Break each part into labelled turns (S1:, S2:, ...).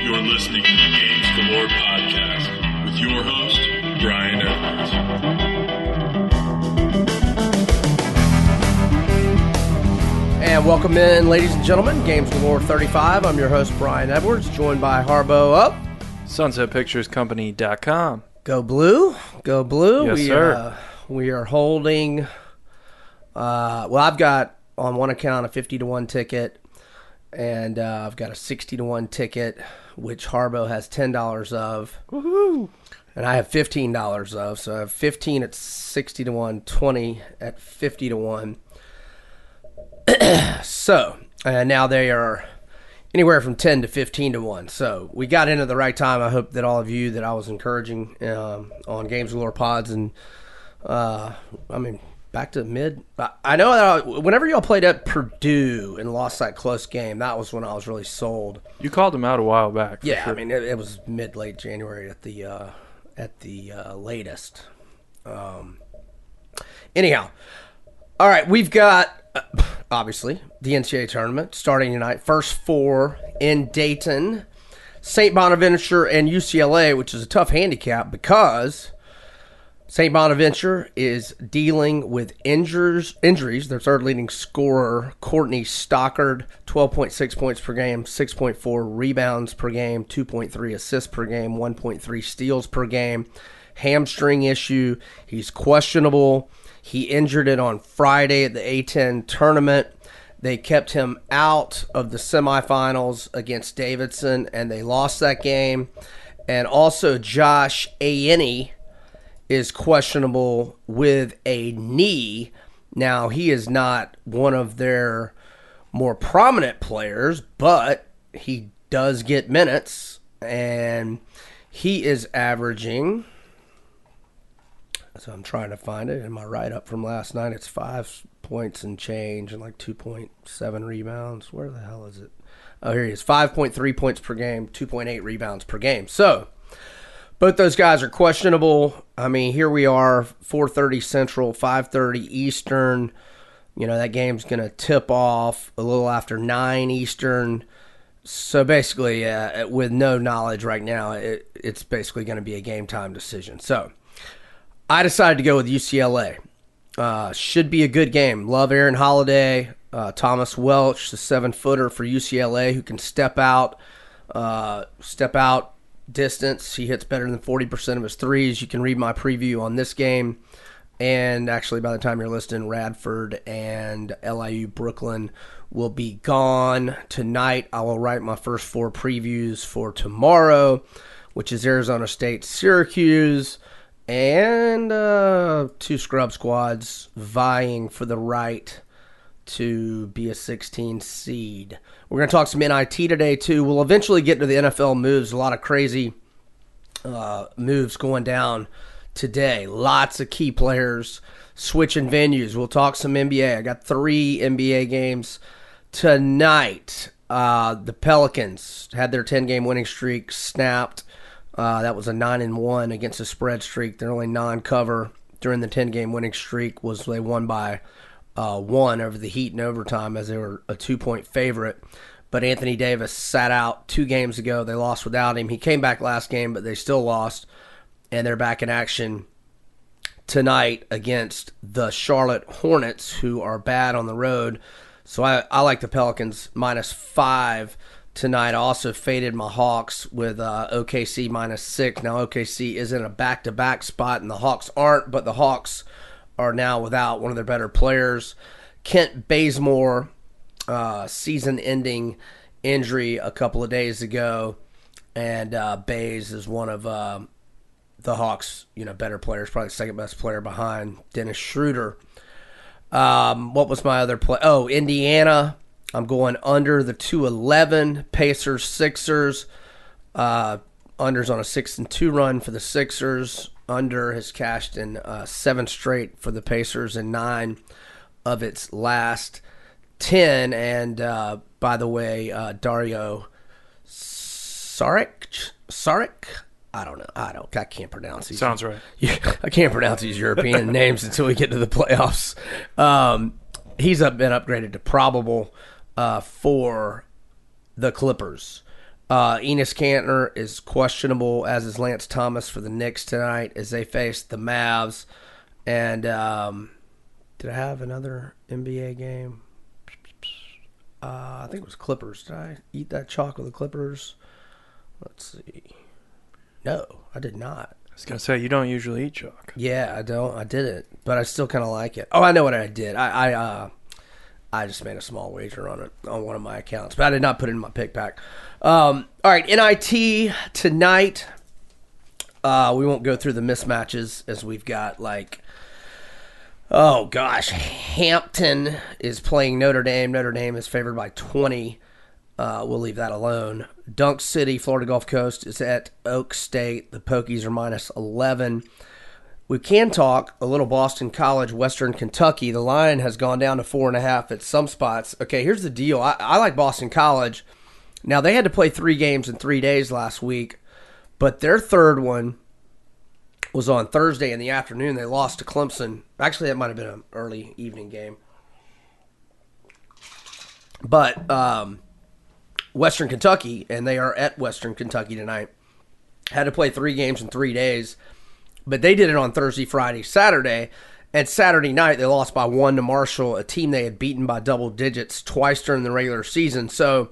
S1: You're listening to the Games Galore podcast with your host, Brian Edwards.
S2: And welcome in, ladies and gentlemen, Games Galore 35. I'm your host, Brian Edwards, joined by Harbo up.
S3: SunsetPicturesCompany.com.
S2: Go Blue. Go Blue.
S3: Yes, sir.
S2: We are holding, I've got on one account a 50-1 ticket, and I've got a 60-1 ticket, which Harbo has $10 of.
S3: Woohoo!
S2: And I have $15 of, so I have 15 at 60-1, 20 at 50-1. So, now they are anywhere from 10 to 15-1. So, we got in at the right time. I hope that all of you that I was encouraging on Games Galore Pods and, back to mid. I know that whenever y'all played at Purdue and lost that close game, that was when I was really sold.
S3: You called them out a while back.
S2: Yeah,
S3: sure.
S2: I mean, it was mid-late January at the latest. Anyhow, all right, we've got, obviously, the NCAA tournament starting tonight. First four in Dayton, St. Bonaventure and UCLA, which is a tough handicap because St. Bonaventure is dealing with injuries. Their third leading scorer, Courtney Stockard, 12.6 points per game, 6.4 rebounds per game, 2.3 assists per game, 1.3 steals per game. Hamstring issue. He's questionable. He injured it on Friday at the A10 tournament. They kept him out of the semifinals against Davidson, and they lost that game. And also Josh Ayenny is questionable with a knee. Now, he is not one of their more prominent players, but he does get minutes, and he is averaging, so I'm trying to find it in my write-up from last night. It's 5 points and change and like 2.7 rebounds. Where the hell is it? Oh, here he is. 5.3 points per game, 2.8 rebounds per game. So, both those guys are questionable. I mean, here we are, 4:30 Central, 5:30 Eastern. You know, that game's going to tip off a little after 9 Eastern. So basically, with no knowledge right now, it's basically going to be a game time decision. So I decided to go with UCLA. Should be a good game. Love Aaron Holiday, Thomas Welch, the 7-footer for UCLA who can step out distance. He hits better than 40% of his threes. You can read my preview on this game. And actually, by the time you're listening, Radford and LIU Brooklyn will be gone tonight. I will write my first four previews for tomorrow, which is Arizona State, Syracuse, and two scrub squads vying for the right to be a 16 seed. We're going to talk some NIT today, too. We'll eventually get to the NFL moves. A lot of crazy moves going down today. Lots of key players switching venues. We'll talk some NBA. I got 3 NBA games tonight. The Pelicans had their 10-game winning streak snapped. That was a 9-1 against a spread streak. Their only non-cover during the 10-game winning streak was they won by 1 over the Heat in overtime as they were a 2-point favorite. But Anthony Davis sat out 2 games ago. They lost without him. He came back last game, but they still lost. And they're back in action tonight against the Charlotte Hornets, who are bad on the road. So I like the Pelicans -5 tonight. I also faded my Hawks with OKC -6. Now, OKC is in a back-to-back spot, and the Hawks aren't, but the Hawks are now without one of their better players. Kent Bazemore, season-ending injury a couple of days ago, and Baze is one of the Hawks' better players, probably the second-best player behind Dennis Schroeder. What was my other play? Oh, Indiana. I'm going under the 211. Pacers, Sixers. Unders on a 6-2 run for the Sixers. Under has cashed in 7 straight for the Pacers and 9 of its last 10. And by the way, Dario Saric? I can't pronounce these.
S3: Sounds right.
S2: I can't pronounce these European names until we get to the playoffs. He's been upgraded to probable for the Clippers. Enes Kanter is questionable, as is Lance Thomas for the Knicks tonight as they face the Mavs. And did I have another NBA game? I think it was Clippers. Did I eat that chalk with the Clippers? Let's see. No, I did not.
S3: I was going to say, you don't usually eat chalk.
S2: Yeah, I don't. I didn't, but I still kind of like it. Oh, I know what I did. I just made a small wager on it on one of my accounts, but I did not put it in my pick pack. All right, NIT tonight. We won't go through the mismatches as we've got oh gosh, Hampton is playing Notre Dame. Notre Dame is favored by 20. We'll leave that alone. Dunk City, Florida Gulf Coast is at Oak State. The Pokies are minus 11. We can talk a little Boston College, Western Kentucky. The line has gone down to 4.5 at some spots. Okay, here's the deal. I like Boston College. Now, they had to play 3 games in 3 days last week, but their third one was on Thursday in the afternoon. They lost to Clemson. Actually, that might have been an early evening game. But Western Kentucky, and they are at Western Kentucky tonight, had to play 3 games in 3 days. But they did it on Thursday, Friday, Saturday. And Saturday night, they lost by 1 to Marshall, a team they had beaten by double digits twice during the regular season. So,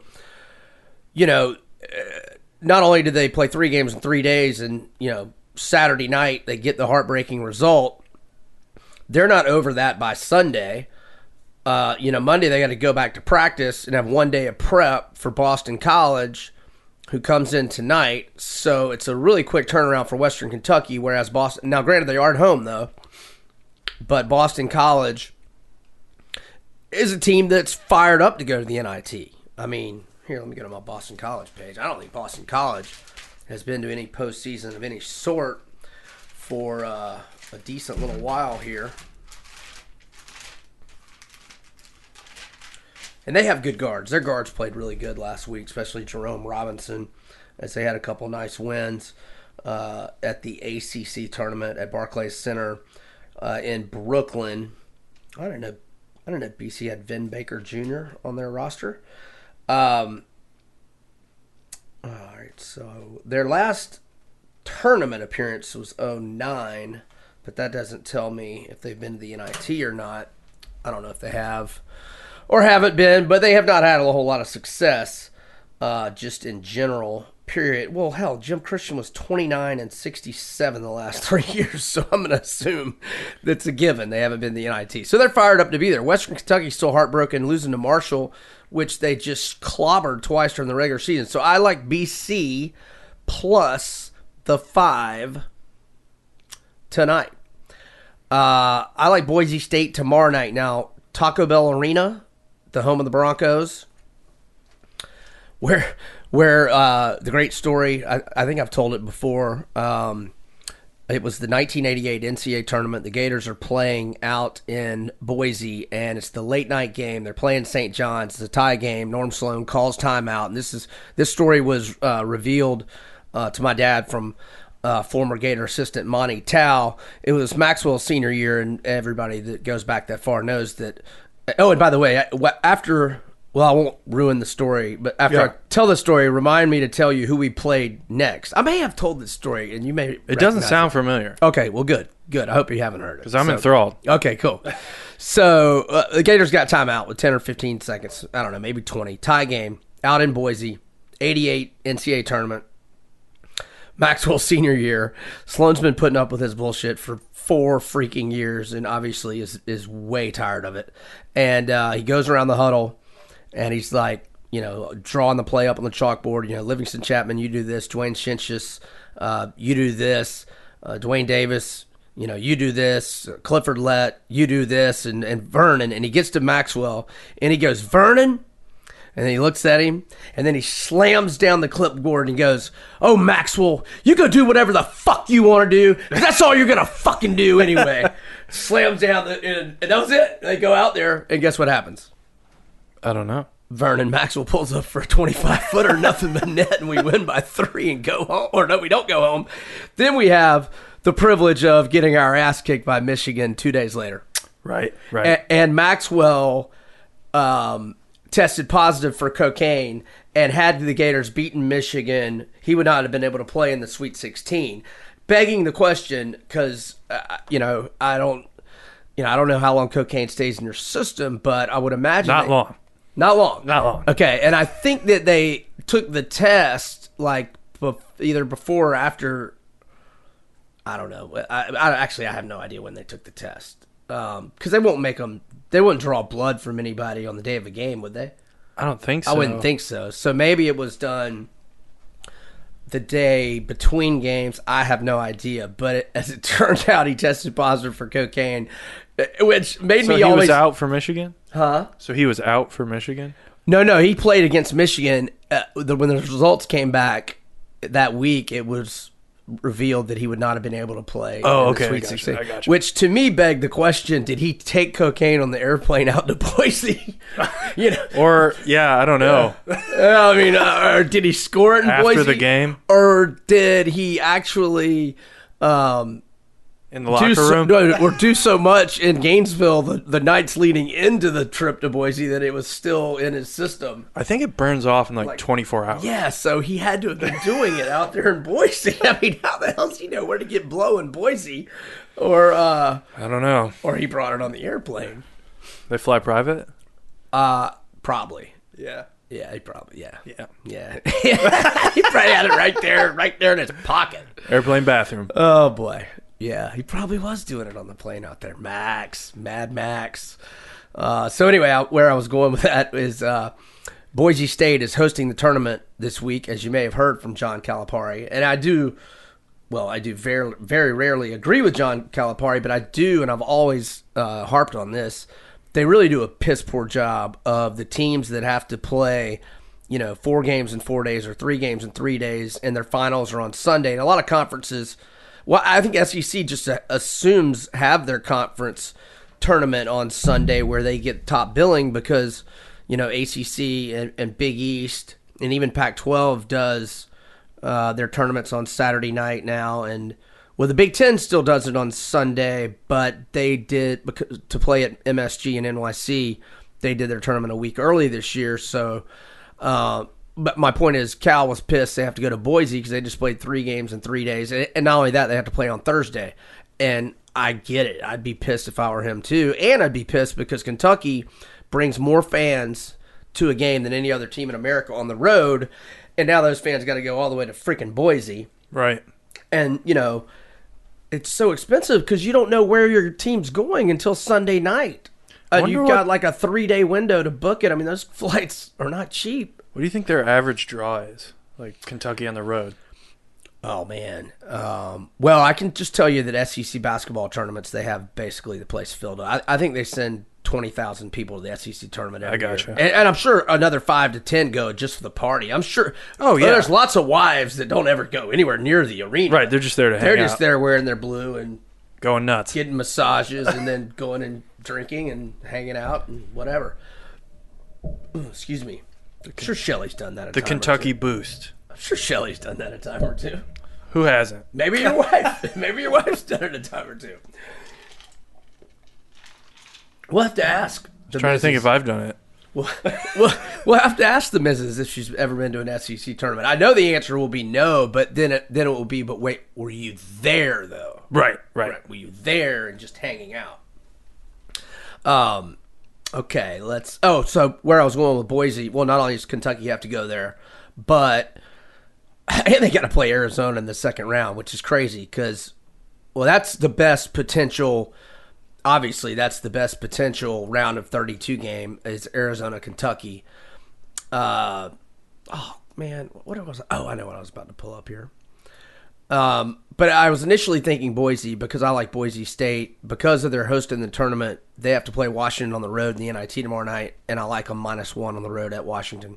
S2: not only did they play 3 games in 3 days and, Saturday night they get the heartbreaking result, they're not over that by Sunday. Monday they got to go back to practice and have 1 day of prep for Boston College, who comes in tonight. So it's a really quick turnaround for Western Kentucky, whereas Boston... Now, granted, they are at home, though. But Boston College is a team that's fired up to go to the NIT. I mean, here, let me go to my Boston College page. I don't think Boston College has been to any postseason of any sort for a decent little while here. And they have good guards. Their guards played really good last week, especially Jerome Robinson, as they had a couple nice wins at the ACC tournament at Barclays Center in Brooklyn. I don't know if BC had Vin Baker Jr. on their roster. All right, so their last tournament appearance was 2009, but that doesn't tell me if they've been to the NIT or not. I don't know if they have or haven't been, but they have not had a whole lot of success just in general, period. Well, hell, Jim Christian was 29 and 67 the last 3 years, so I'm going to assume that's a given. They haven't been to the NIT. So they're fired up to be there. Western Kentucky's still heartbroken, losing to Marshall, which they just clobbered twice during the regular season. So I like BC plus the 5 tonight. I like Boise State tomorrow night. Now, Taco Bell Arena, the home of the Broncos, where the great story, I think I've told it before, it was the 1988 NCAA tournament. The Gators are playing out in Boise, and it's the late night game. They're playing St. John's. It's a tie game. Norm Sloan calls timeout, and this story was revealed to my dad from former Gator assistant Monty Tao. It was Maxwell's senior year, and everybody that goes back that far knows that. Oh, and by the way, after... Well, I won't ruin the story, but after I tell the story, remind me to tell you who we played next. I may have told this story, and you may...
S3: It doesn't sound familiar.
S2: Okay, well, good. Good. I hope you haven't heard it.
S3: Because I'm enthralled.
S2: Okay, cool. So, the Gators got timeout with 10 or 15 seconds. I don't know, maybe 20. Tie game out in Boise. 88 NCAA tournament. Maxwell's senior year. Sloan's been putting up with his bullshit for 4 freaking years, and obviously is way tired of it. And he goes around the huddle, and he's like, drawing the play up on the chalkboard. Livingston Chapman, you do this. Dwayne Shinchis, you do this. Dwayne Davis, you do this. Clifford Lett, you do this. And Vernon. And he gets to Maxwell, and he goes, Vernon? And then he looks at him, and then he slams down the clipboard and goes, oh, Maxwell, you go do whatever the fuck you want to do, 'cause that's all you're going to fucking do anyway. Slams down, and that was it. They go out there, and guess what happens?
S3: I don't know.
S2: Vernon Maxwell pulls up for a 25-footer, nothing but net, and we win by 3 and go home. Or no, we don't go home. Then we have the privilege of getting our ass kicked by Michigan 2 days later.
S3: Right.
S2: And Maxwell tested positive for cocaine, and had the Gators beaten Michigan, he would not have been able to play in the Sweet 16. Begging the question, because I don't know how long cocaine stays in your system, but I would imagine
S3: Not long.
S2: Not long.
S3: Not long.
S2: Okay, and I think that they took the test like either before or after. I don't know. I have no idea when they took the test, because they won't make them. They wouldn't draw blood from anybody on the day of a game, would they?
S3: I don't think so.
S2: I wouldn't think so. So maybe it was done the day between games. I have no idea. But as it turned out, he tested positive for cocaine, which made
S3: So
S2: me
S3: he
S2: always.
S3: was out for Michigan?
S2: Huh?
S3: So he was out for Michigan?
S2: No, he played against Michigan. When the results came back that week, it was revealed that he would not have been able to play.
S3: Oh,
S2: in the
S3: okay,
S2: Sweet
S3: I gotcha,
S2: 16,
S3: I gotcha.
S2: which to me begged the question: did he take cocaine on the airplane out to Boise?
S3: Or, I don't know.
S2: I mean, or did he score it in
S3: After
S2: Boise?
S3: the game?
S2: Or did he actually
S3: In the locker room?
S2: do so much in Gainesville the nights leading into the trip to Boise that it was still in his system?
S3: I think it burns off in like 24 hours.
S2: Yeah, so he had to have been doing it out there in Boise. I mean, how the hell does he know where to get blow in Boise? Or
S3: I don't know.
S2: or he brought it on the airplane.
S3: They fly private?
S2: Probably.
S3: Yeah.
S2: Yeah, he probably, yeah.
S3: Yeah.
S2: He probably had it right there in his pocket.
S3: Airplane bathroom.
S2: Oh, boy. Yeah, he probably was doing it on the plane out there. Mad Max. So anyway, where I was going with that is Boise State is hosting the tournament this week, as you may have heard from John Calipari. And I do very, very rarely agree with John Calipari, but I do, and I've always harped on this. They really do a piss poor job of the teams that have to play, 4 games in 4 days or 3 games in 3 days, and their finals are on Sunday. And a lot of conferences, I think SEC just assumes have their conference tournament on Sunday where they get top billing because, ACC and Big East and even Pac-12 does their tournaments on Saturday night now. And the Big Ten still does it on Sunday, but they did, because to play at MSG and NYC, they did their tournament a week early this year. So, but my point is, Cal was pissed they have to go to Boise because they just played 3 games in 3 days. And not only that, they have to play on Thursday. And I get it. I'd be pissed if I were him too. And I'd be pissed because Kentucky brings more fans to a game than any other team in America on the road. And now those fans got to go all the way to freaking Boise.
S3: Right.
S2: And, it's so expensive because you don't know where your team's going until Sunday night. You've got like a 3-day window to book it. I mean, those flights are not cheap.
S3: What do you think their average draw is? Like Kentucky on the road?
S2: Oh, man. Well, I can just tell you that SEC basketball tournaments, they have basically the place filled up. I think they send 20,000 people to the SEC tournament every
S3: I gotcha.
S2: year. And I'm sure another 5 to 10 go just for the party. I'm sure.
S3: Oh, yeah.
S2: There's lots of wives that don't ever go anywhere near the arena.
S3: Right, they're just there to hang
S2: They're
S3: out.
S2: just there wearing their blue and
S3: Going nuts.
S2: getting massages and then going and drinking and hanging out and whatever. Excuse me. I'm sure Shelley's done that a
S3: The
S2: time
S3: Kentucky
S2: or two.
S3: Boost.
S2: I'm sure Shelley's done that a time or two.
S3: Who hasn't?
S2: Maybe your wife. Maybe your wife's done it a time or two. We'll have to ask.
S3: Trying to think if I've done it.
S2: We'll have to ask the missus if she's ever been to an SEC tournament. I know the answer will be no, but then it will be, but wait, were you there though?
S3: Right.
S2: Were you there and just hanging out? Okay, so where I was going with Boise, well, not only does Kentucky have to go there, but and they got to play Arizona in the second round, which is crazy because, well, that's the best potential. Obviously, that's the best potential round of 32 game is Arizona, Kentucky. Oh, man, what was I? Oh, I know what I was about to pull up here. But I was initially thinking Boise because I like Boise State. Because of their hosting the tournament, they have to play Washington on the road in the NIT tomorrow night, and I like them -1 on the road at Washington.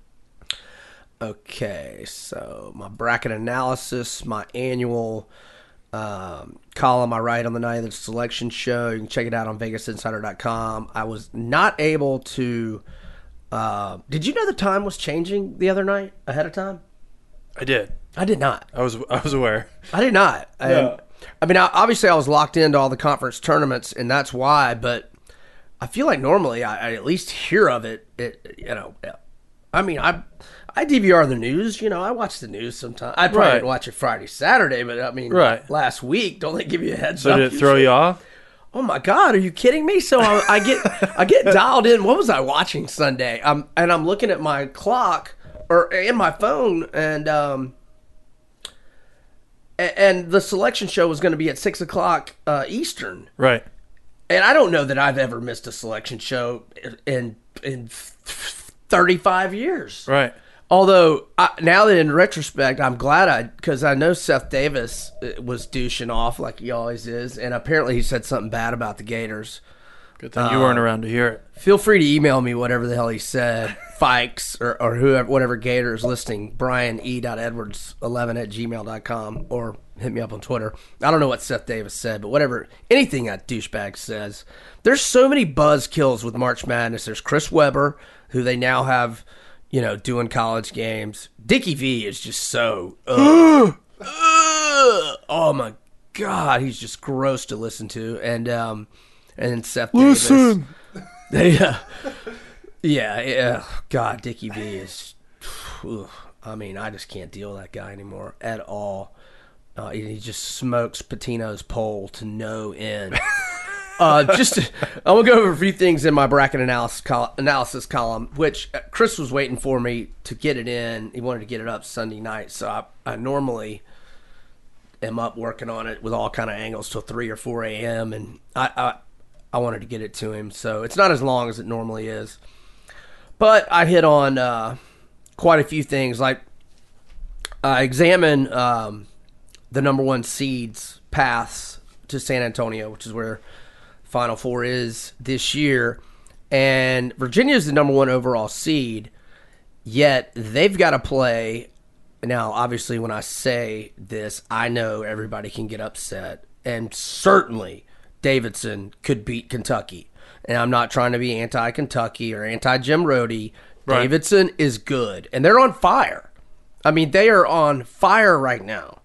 S2: Okay, so my bracket analysis, my annual column I write on the night of the selection show. You can check it out on VegasInsider.com. I was not able to. Did you know the time was changing the other night ahead of time?
S3: I did.
S2: I did not.
S3: I was aware.
S2: I did not.
S3: Yeah.
S2: I mean, obviously, I was locked into all the conference tournaments, and that's why. But I feel like normally I at least hear of it. I mean, I DVR the news. I watch the news sometimes. I probably didn't watch it Friday, Saturday, but I mean, last week, don't they give you a heads up?
S3: So did it throw you off?
S2: Oh my God, are you kidding me? So I get dialed in. What was I watching Sunday? I'm looking at my clock or in my phone, and the selection show was going to be at 6:00 Eastern.
S3: Right.
S2: And I don't know that I've ever missed a selection show in 35 years.
S3: Right.
S2: Although, now that in retrospect, I'm glad because I know Seth Davis was douching off like he always is, and apparently he said something bad about the Gators.
S3: Good thing you weren't around to hear it.
S2: Feel free to email me whatever the hell he said, Fikes, or whoever, whatever Gator is listening, brian.edwards11@gmail.com, or hit me up on Twitter. I don't know what Seth Davis said, but whatever, anything that douchebag says. There's so many buzz kills with March Madness. There's Chris Webber, who they now have, doing college games. Dickie V is just so, oh my God, he's just gross to listen to. And then Seth Davis. Yeah. God, Dickie V is, I just can't deal with that guy anymore at all. He just smokes Patino's pole to no end. I'm going to go over a few things in my bracket analysis column, which Chris was waiting for me to get it in. He wanted to get it up Sunday night, so I normally am up working on it with all kind of angles till 3 or 4 a.m., and I wanted to get it to him, so it's not as long as it normally is. But I hit on quite a few things, like I examine the number one seeds' paths to San Antonio, which is where Final Four is this year, and Virginia is the number one overall seed, yet they've got to play. Now, obviously, when I say this, I know everybody can get upset, and certainly Davidson could beat Kentucky. And I'm not trying to be anti-Kentucky or anti-Jim Rhodey. Right. Davidson is good, and they're on fire. I mean, they are on fire right now.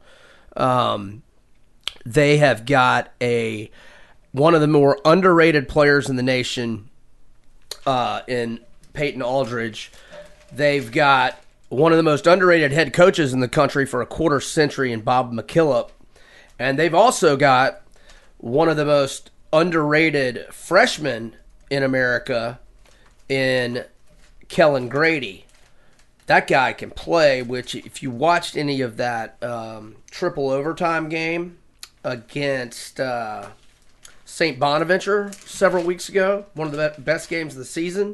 S2: They have got one of the more underrated players in the nation in Peyton Aldridge. They've got one of the most underrated head coaches in the country for a quarter century in Bob McKillop. And they've also got one of the most underrated freshmen in America in Kellen Grady. That guy can play, which if you watched any of that triple overtime game against St. Bonaventure several weeks ago, one of the best games of the season,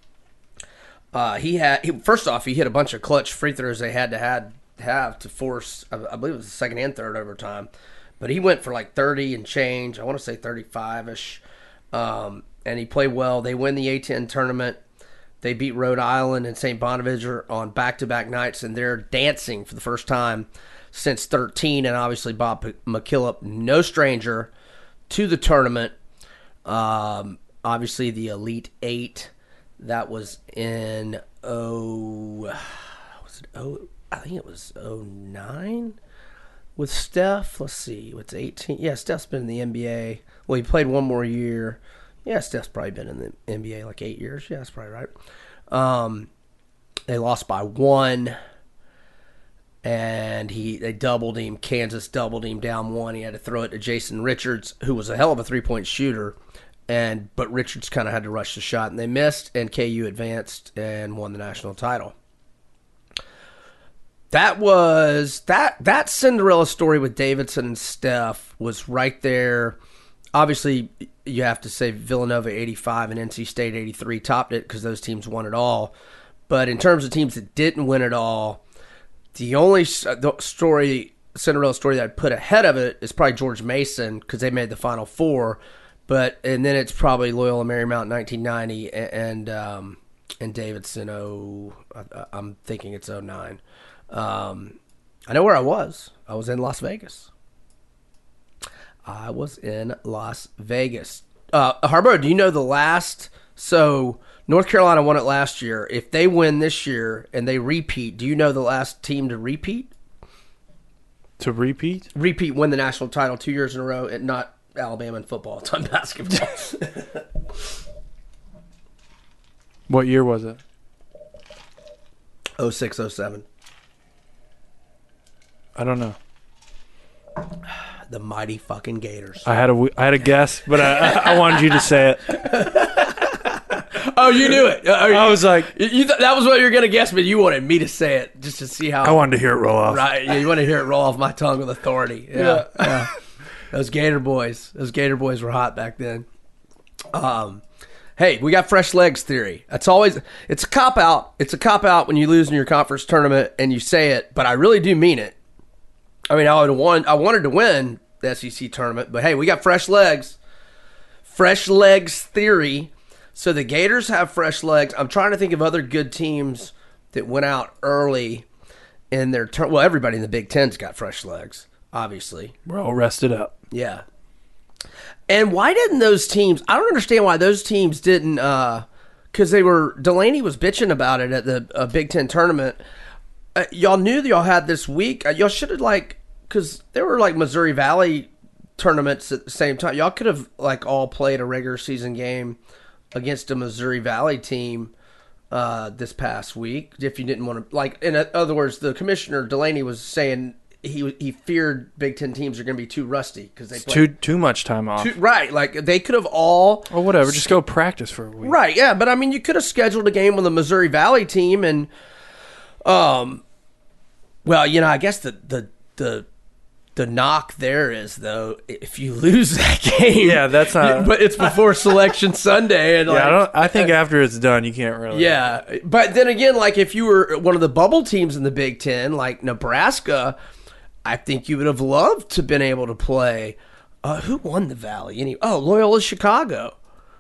S2: first off, he hit a bunch of clutch free throws they had to have to force, I believe it was the second and third overtime, but he went for like 30 and change, I want to say 35-ish, and he played well. They win the A10 tournament. They beat Rhode Island and St. Bonaventure on back-to-back nights, and they're dancing for the first time since 13, and obviously Bob McKillop, no stranger to the tournament. Obviously the Elite Eight, that was in I think it was 09 with Steph. Let's see, what's 18? Yeah, Steph's been in the NBA. Well, he played one more year. Yeah, Steph's probably been in the NBA like 8 years. Yeah, that's probably right. They lost by 1, and they doubled him. Kansas doubled him down 1. He had to throw it to Jason Richards, who was a hell of a three-point shooter, but Richards kind of had to rush the shot, and they missed, and KU advanced and won the national title. That was that Cinderella story with Davidson and Steph was right there. Obviously, you have to say Villanova 85 and NC State 83 topped it because those teams won it all. But in terms of teams that didn't win it all, the only Cinderella story that I'd put ahead of it is probably George Mason because they made the Final Four. And then it's probably Loyola Marymount in 1990 and Davidson. I'm thinking it's 09. I know where I was. I was in Las Vegas. Harbo, do you know the last? So North Carolina won it last year. If they win this year and they repeat, do you know the last team to repeat?
S3: To repeat?
S2: Repeat, win the national title 2 years in a row, and not Alabama in football. It's on basketball.
S3: What year was it?
S2: 06, 07.
S3: I don't know.
S2: The mighty fucking Gators.
S3: I had a guess, but I wanted you to say it.
S2: Oh, you knew it.
S3: I was like,
S2: that was what you were going to guess, but you wanted me to say it just to see how.
S3: I wanted to hear it roll off.
S2: Right. Yeah, you want to hear it roll off my tongue with authority. Yeah. Those Gator boys. Those Gator boys were hot back then. Hey, we got fresh legs theory. It's a cop out. It's a cop out when you lose in your conference tournament and you say it, but I really do mean it. I mean, I wanted to win the SEC tournament, but hey, we got fresh legs. Fresh legs theory. So the Gators have fresh legs. I'm trying to think of other good teams that went out early in their turn. Well, everybody in the Big Ten's got fresh legs, obviously.
S3: We're all rested up.
S2: Yeah. And why didn't those teams? I don't understand why those teams didn't. Because Delaney was bitching about it at the Big Ten tournament. Y'all knew that y'all had this week. Y'all should have because there were Missouri Valley tournaments at the same time. Y'all could have all played a regular season game against a Missouri Valley team this past week if you didn't want to. In other words, the commissioner Delaney was saying he feared Big Ten teams are going to be too rusty because they play
S3: too much time off.
S2: Right, they could have all
S3: or whatever. Just go practice for a week.
S2: Right, yeah, but I mean, you could have scheduled a game with a Missouri Valley team and well, I guess the knock there is, though, if you lose that game.
S3: Yeah, that's not.
S2: But it's before Selection Sunday, and
S3: I think after it's done, you can't really.
S2: Yeah, but then again, if you were one of the bubble teams in the Big Ten, like Nebraska, I think you would have loved to have been able to play. Who won the Valley? Loyola Chicago.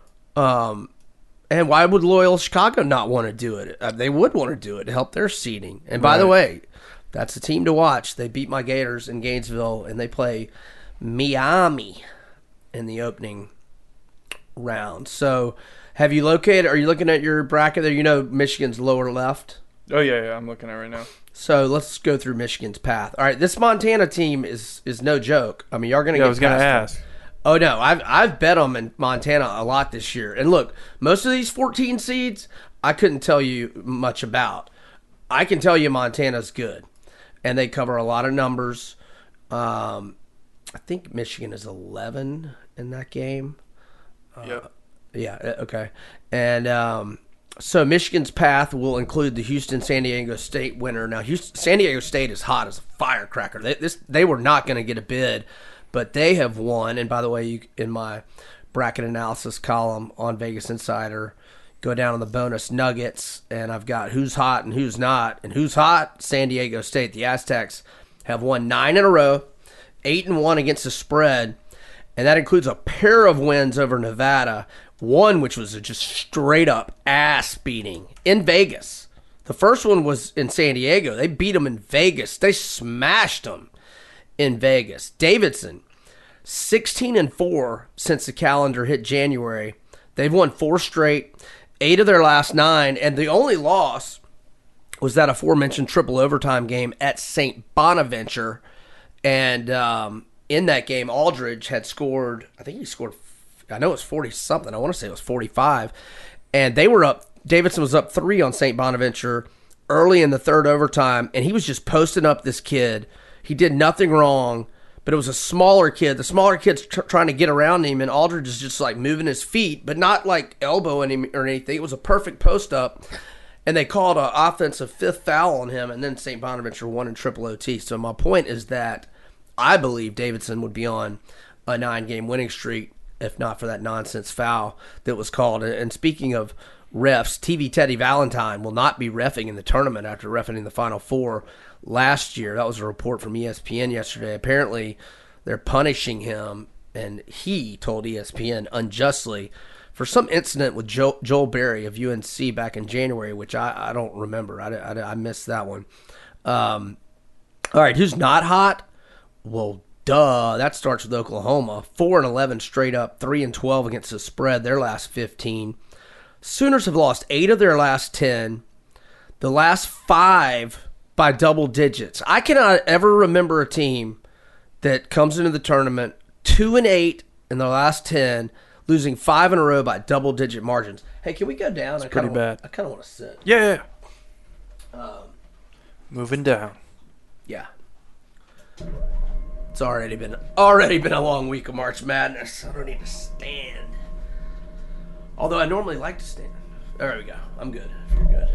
S2: And why would Loyola Chicago not want to do it? They would want to do it to help their seeding. And by the way, that's a team to watch. They beat my Gators in Gainesville, and they play Miami in the opening round. So, are you looking at your bracket there? Michigan's lower left.
S3: Oh yeah, I'm looking at it right now.
S2: So let's go through Michigan's path. All right, this Montana team is no joke. I mean, you're going to get.
S3: I was going to ask.
S2: Oh no, I've bet them in Montana a lot this year. And look, most of these 14 seeds, I couldn't tell you much about. I can tell you Montana's good, and they cover a lot of numbers. I think Michigan is 11 in that game.
S3: Yep.
S2: Yeah. Okay. And so Michigan's path will include the Houston-San Diego State winner. Now, San Diego State is hot as a firecracker. They were not going to get a bid. But they have won, and by the way, in my bracket analysis column on Vegas Insider, go down on the bonus nuggets, and I've got who's hot and who's not. And who's hot? San Diego State. The Aztecs have won 9 in a row, 8-1 against the spread, and that includes a pair of wins over Nevada, one which was just straight-up ass-beating in Vegas. The first one was in San Diego. They beat them in Vegas. They smashed them in Vegas. Davidson, 16-4 since the calendar hit January. They've won 4 straight, 8 of their last 9, and the only loss was that aforementioned triple overtime game at St. Bonaventure. And in that game, Aldridge had scored, I know it was 40-something. I want to say it was 45. And they were up, Davidson was up 3 on St. Bonaventure early in the third overtime, and he was just posting up this kid. He did nothing wrong, but it was a smaller kid. The smaller kid's trying to get around him, and Aldridge is just moving his feet, but not elbowing him or anything. It was a perfect post up, and they called an offensive 5th foul on him, and then St. Bonaventure won in triple OT. So my point is that I believe Davidson would be on a 9-game winning streak if not for that nonsense foul that was called. And speaking of refs, TV Teddy Valentine will not be reffing in the tournament after reffing in the Final Four last year. That was a report from ESPN yesterday. Apparently, they're punishing him, and he told ESPN unjustly for some incident with Joel Berry of UNC back in January, which I don't remember. I missed that one. All right, who's not hot? Well, duh. That starts with Oklahoma. 4-11 straight up, 3-12 against the spread, their last 15. Sooners have lost 8 of their last 10. The last 5 by double digits. I cannot ever remember a team that comes into the tournament 2-8 in the last 10, losing 5 in a row by double-digit margins. Hey, can we go down?
S3: It's pretty bad.
S2: I kind of want to sit.
S3: Yeah. Moving down.
S2: Yeah. It's already been a long week of March Madness. I don't need to stand. Although I normally like to stand. There we go. I'm good. You're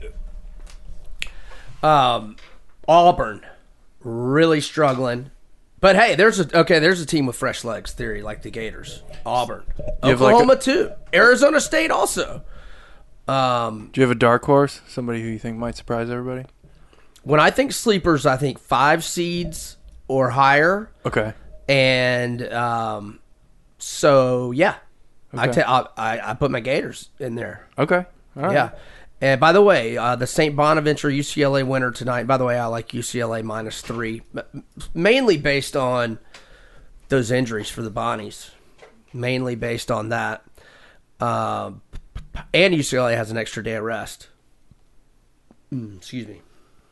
S2: good. Auburn really struggling. But hey, there's a team with fresh legs theory like the Gators. Auburn. Oklahoma too. Arizona State also.
S3: Do you have a dark horse? Somebody who you think might surprise everybody?
S2: When I think sleepers, I think 5 seeds or higher.
S3: Okay.
S2: And so yeah.
S3: Okay.
S2: I put my Gators in there.
S3: Okay. All right.
S2: Yeah. And by the way, the St. Bonaventure UCLA winner tonight. By the way, I like UCLA -3, mainly based on those injuries for the Bonnies. Mainly based on that. And UCLA has an extra day of rest. Excuse me.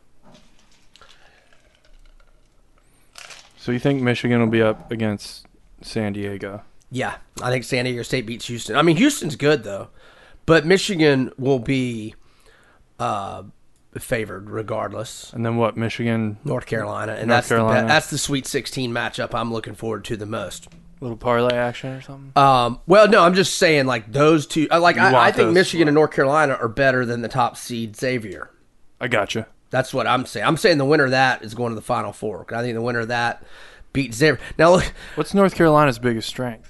S3: So you think Michigan will be up against San Diego?
S2: Yeah, I think San Diego State beats Houston. I mean, Houston's good, though. But Michigan will be favored regardless.
S3: And then what, Michigan?
S2: North Carolina. And
S3: North Carolina.
S2: That's the Sweet 16 matchup I'm looking forward to the most.
S3: Little parlay action or something?
S2: Well, no, I'm just saying, like, those two. I think
S3: those
S2: Michigan and North Carolina are better than the top seed Xavier.
S3: I gotcha.
S2: That's what I'm saying. I'm saying the winner of that is going to the Final Four. I think the winner of that beats Xavier. Now, look.
S3: What's North Carolina's biggest strength?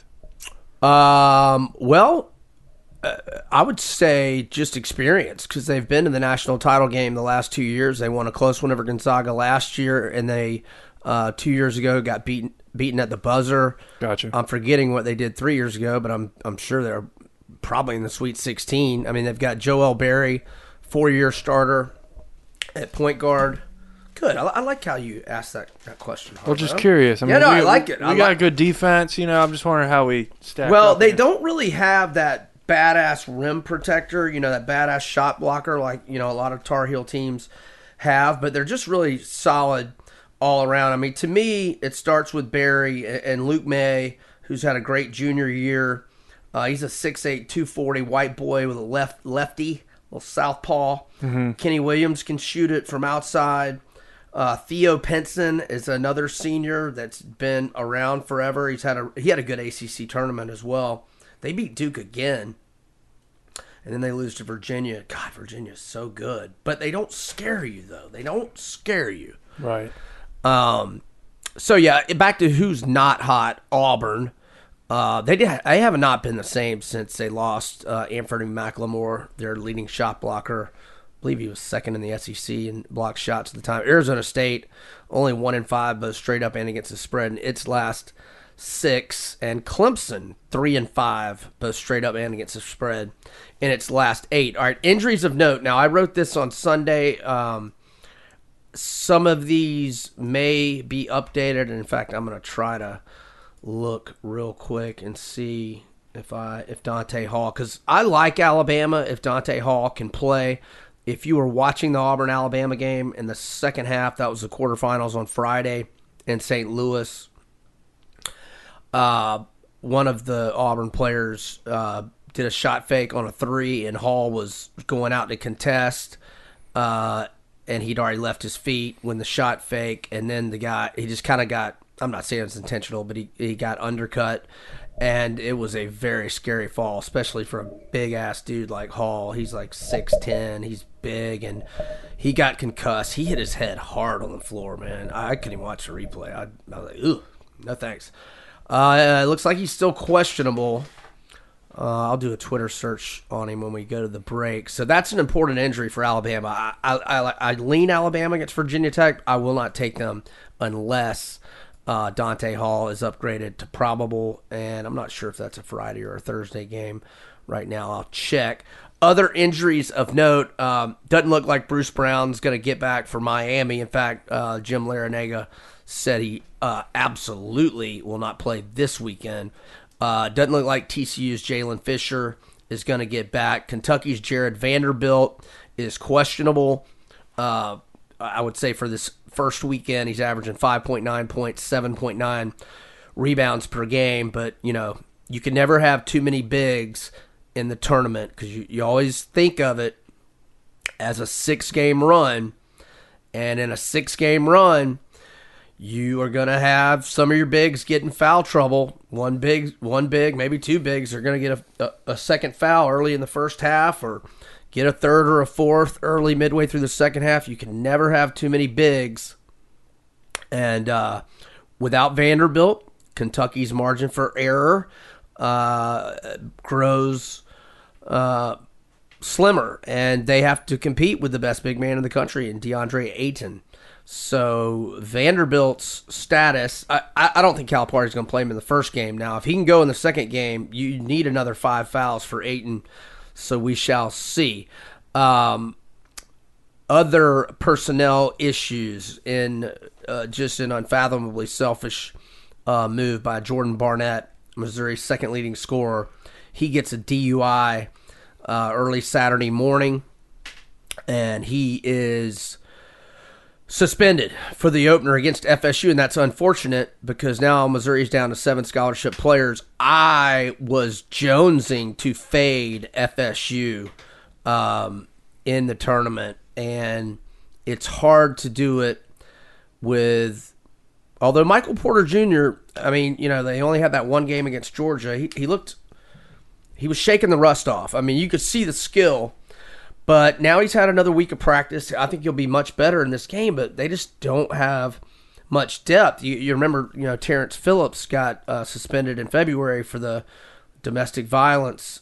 S2: Well, I would say just experience because they've been in the national title game the last 2 years. They won a close one over Gonzaga last year, and they 2 years ago got beaten at the buzzer.
S3: Gotcha.
S2: I'm forgetting what they did 3 years ago, but I'm sure they're probably in the Sweet 16. I mean, they've got Joel Berry, 4-year starter at point guard. Good. I like how you asked that question.
S3: Well, just curious. I mean,
S2: I like it.
S3: We got good defense. I'm just wondering how we stack up.
S2: Well, they don't really have that badass rim protector, that badass shot blocker like, a lot of Tar Heel teams have, but they're just really solid all around. I mean, to me, it starts with Barry and Luke May, who's had a great junior year. He's a 6'8", 240 white boy with a lefty, little southpaw. Mm-hmm. Kenny Williams can shoot it from outside. Theo Pinson is another senior that's been around forever. He had a good ACC tournament as well. They beat Duke again, and then they lose to Virginia. God, Virginia's so good, but they don't scare you though. They don't scare you.
S3: Right.
S2: So yeah, back to who's not hot. Auburn. They have not been the same since they lost Anthony McLemore, their leading shot blocker. I believe he was second in the SEC in block shots at the time. Arizona State, only 1-5, both straight up and against the spread in its last 6. And Clemson, 3-5, both straight up and against the spread in its last 8. All right, injuries of note. Now, I wrote this on Sunday. Some of these may be updated. And in fact, I'm going to try to look real quick and see if Dante Hall, because I like Alabama if Dante Hall can play. If you were watching the Auburn-Alabama game in the second half, that was the quarterfinals on Friday in St. Louis. One of the Auburn players did a shot fake on a 3, and Hall was going out to contest, and he'd already left his feet when the shot fake, and then the guy, he just kind of got, I'm not saying it's intentional, but he got undercut, and it was a very scary fall, especially for a big-ass dude like Hall. He's like 6'10", he's big, and he got concussed. He hit his head hard on the floor, man. I couldn't even watch the replay. I was like, ugh, no thanks. It looks like he's still questionable. I'll do a Twitter search on him when we go to the break. So that's an important injury for Alabama. I lean Alabama against Virginia Tech. I will not take them unless Dante Hall is upgraded to probable, and I'm not sure if that's a Friday or a Thursday game right now. I'll check. Other injuries of note, doesn't look like Bruce Brown's going to get back for Miami. In fact, Jim Larinaga said he absolutely will not play this weekend. Doesn't look like TCU's Jalen Fisher is going to get back. Kentucky's Jared Vanderbilt is questionable. I would say for this first weekend, he's averaging 5.9 points, 7.9 rebounds per game. But, you can never have too many bigs in the tournament because you always think of it as a 6-game run. And in a 6-game run, you are going to have some of your bigs get in foul trouble. One big, maybe 2 bigs are going to get a second foul early in the first half or get a third or a fourth early midway through the second half. You can never have too many bigs. And without Vanderbilt, Kentucky's margin for error grows slimmer, and they have to compete with the best big man in the country in DeAndre Ayton. So Vanderbilt's status, I don't think Calipari's going to play him in the first game. Now, if he can go in the second game, you need another 5 fouls for Ayton, so we shall see. Other personnel issues in just an unfathomably selfish move by Jordan Barnett, Missouri's second leading scorer. He gets a DUI early Saturday morning, and he is suspended for the opener against FSU, and that's unfortunate because now Missouri's down to 7 scholarship players. I was jonesing to fade FSU in the tournament, and it's hard to do it with, although Michael Porter Jr., I mean, they only had that one game against Georgia. He was shaking the rust off. I mean, you could see the skill, but now he's had another week of practice. I think he'll be much better in this game, but they just don't have much depth. You remember, Terrence Phillips got suspended in February for the domestic violence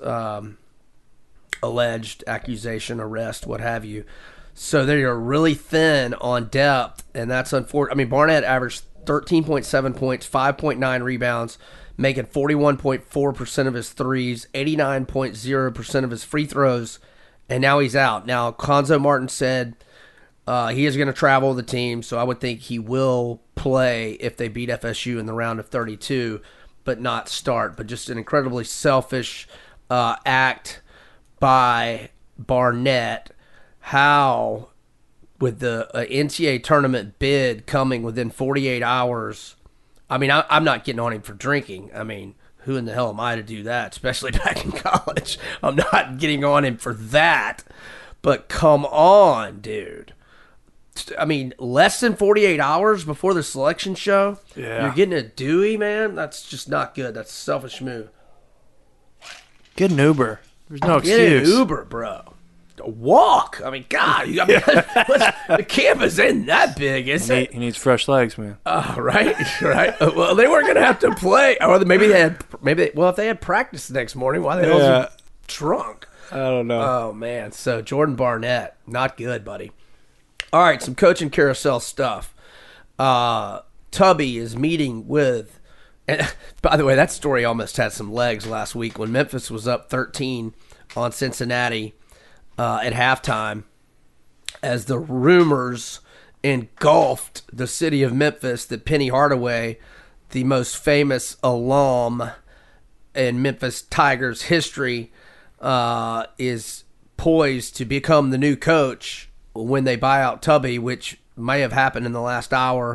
S2: alleged accusation, arrest, what have you. So they are really thin on depth, and that's unfortunate. I mean, Barnett averaged 13.7 points, 5.9 rebounds, making 41.4% of his threes, 89.0% of his free throws, and now he's out. Now, Konzo Martin said he is going to travel with the team, so I would think he will play if they beat FSU in the round of 32, but not start. But just an incredibly selfish act by Barnett. How, with the NCAA tournament bid coming within 48 hours, I mean, I'm not getting on him for drinking. I mean, who in the hell am I to do that, especially back in college? I'm not getting on him for that. But come on, dude. I mean, less than 48 hours before the selection show, You're getting a Dewey, man? That's just not good. That's a selfish move.
S3: Get an Uber. There's no excuse.
S2: Get an Uber, bro. Walk. I mean, God, the campus isn't that big, is it?
S3: He needs fresh legs, man.
S2: Right. Well, they weren't going to have to play, or maybe if they had practice the next morning, why the hell is he drunk?
S3: I don't know.
S2: Oh man, so Jordan Barnett, not good, buddy. All right, some coaching carousel stuff. Tubby is meeting with. And by the way, that story almost had some legs last week when Memphis was up 13 on Cincinnati at halftime, as the rumors engulfed the city of Memphis that Penny Hardaway, the most famous alum in Memphis Tigers history, is poised to become the new coach when they buy out Tubby, which may have happened in the last hour.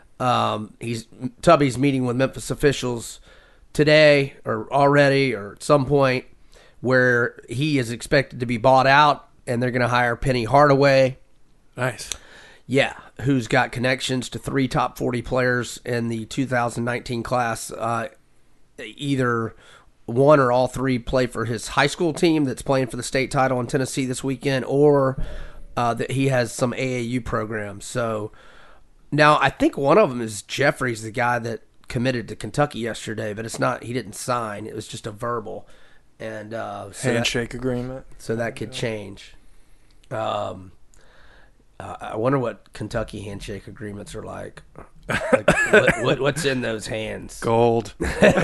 S2: Tubby's meeting with Memphis officials today or already or at some point, where he is expected to be bought out, and they're going to hire Penny Hardaway.
S3: Nice.
S2: Yeah, who's got connections to 3 top 40 players in the 2019 class. Either one or all 3 play for his high school team that's playing for the state title in Tennessee this weekend, or that he has some AAU program. So now I think one of them is Jeffries, the guy that committed to Kentucky yesterday, but it's not. He didn't sign. It was just a verbal. And
S3: handshake agreement.
S2: So that could change. I wonder what Kentucky handshake agreements are like. What's in those hands?
S3: Gold.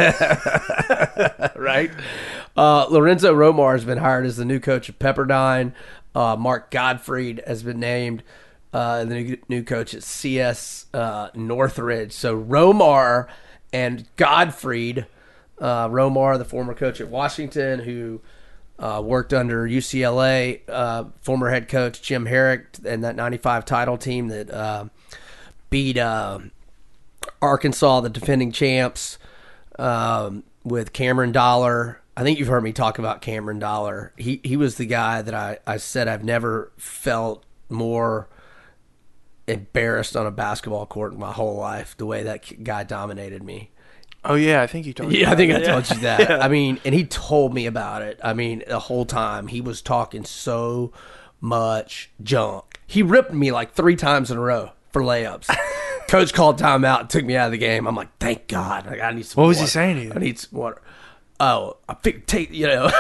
S2: Right? Lorenzo Romar has been hired as the new coach of Pepperdine. Mark Gottfried has been named the new coach at CS Northridge. So Romar and Gottfried. Romar, the former coach at Washington, who worked under UCLA, former head coach Jim Herrick, and that 95 title team that beat Arkansas, the defending champs, with Cameron Dollar. I think you've heard me talk about Cameron Dollar. He was the guy that I said I've never felt more embarrassed on a basketball court in my whole life, the way that guy dominated me.
S3: Oh, yeah, I think you told me.
S2: Yeah, I think I told you that. Yeah. I mean, and he told me about it. I mean, the whole time he was talking so much junk. He ripped me like 3 times in a row for layups. Coach called timeout and took me out of the game. I'm like, thank God. Like, I need some
S3: What
S2: water.
S3: was he saying to you?
S2: I need some water. Oh, I think take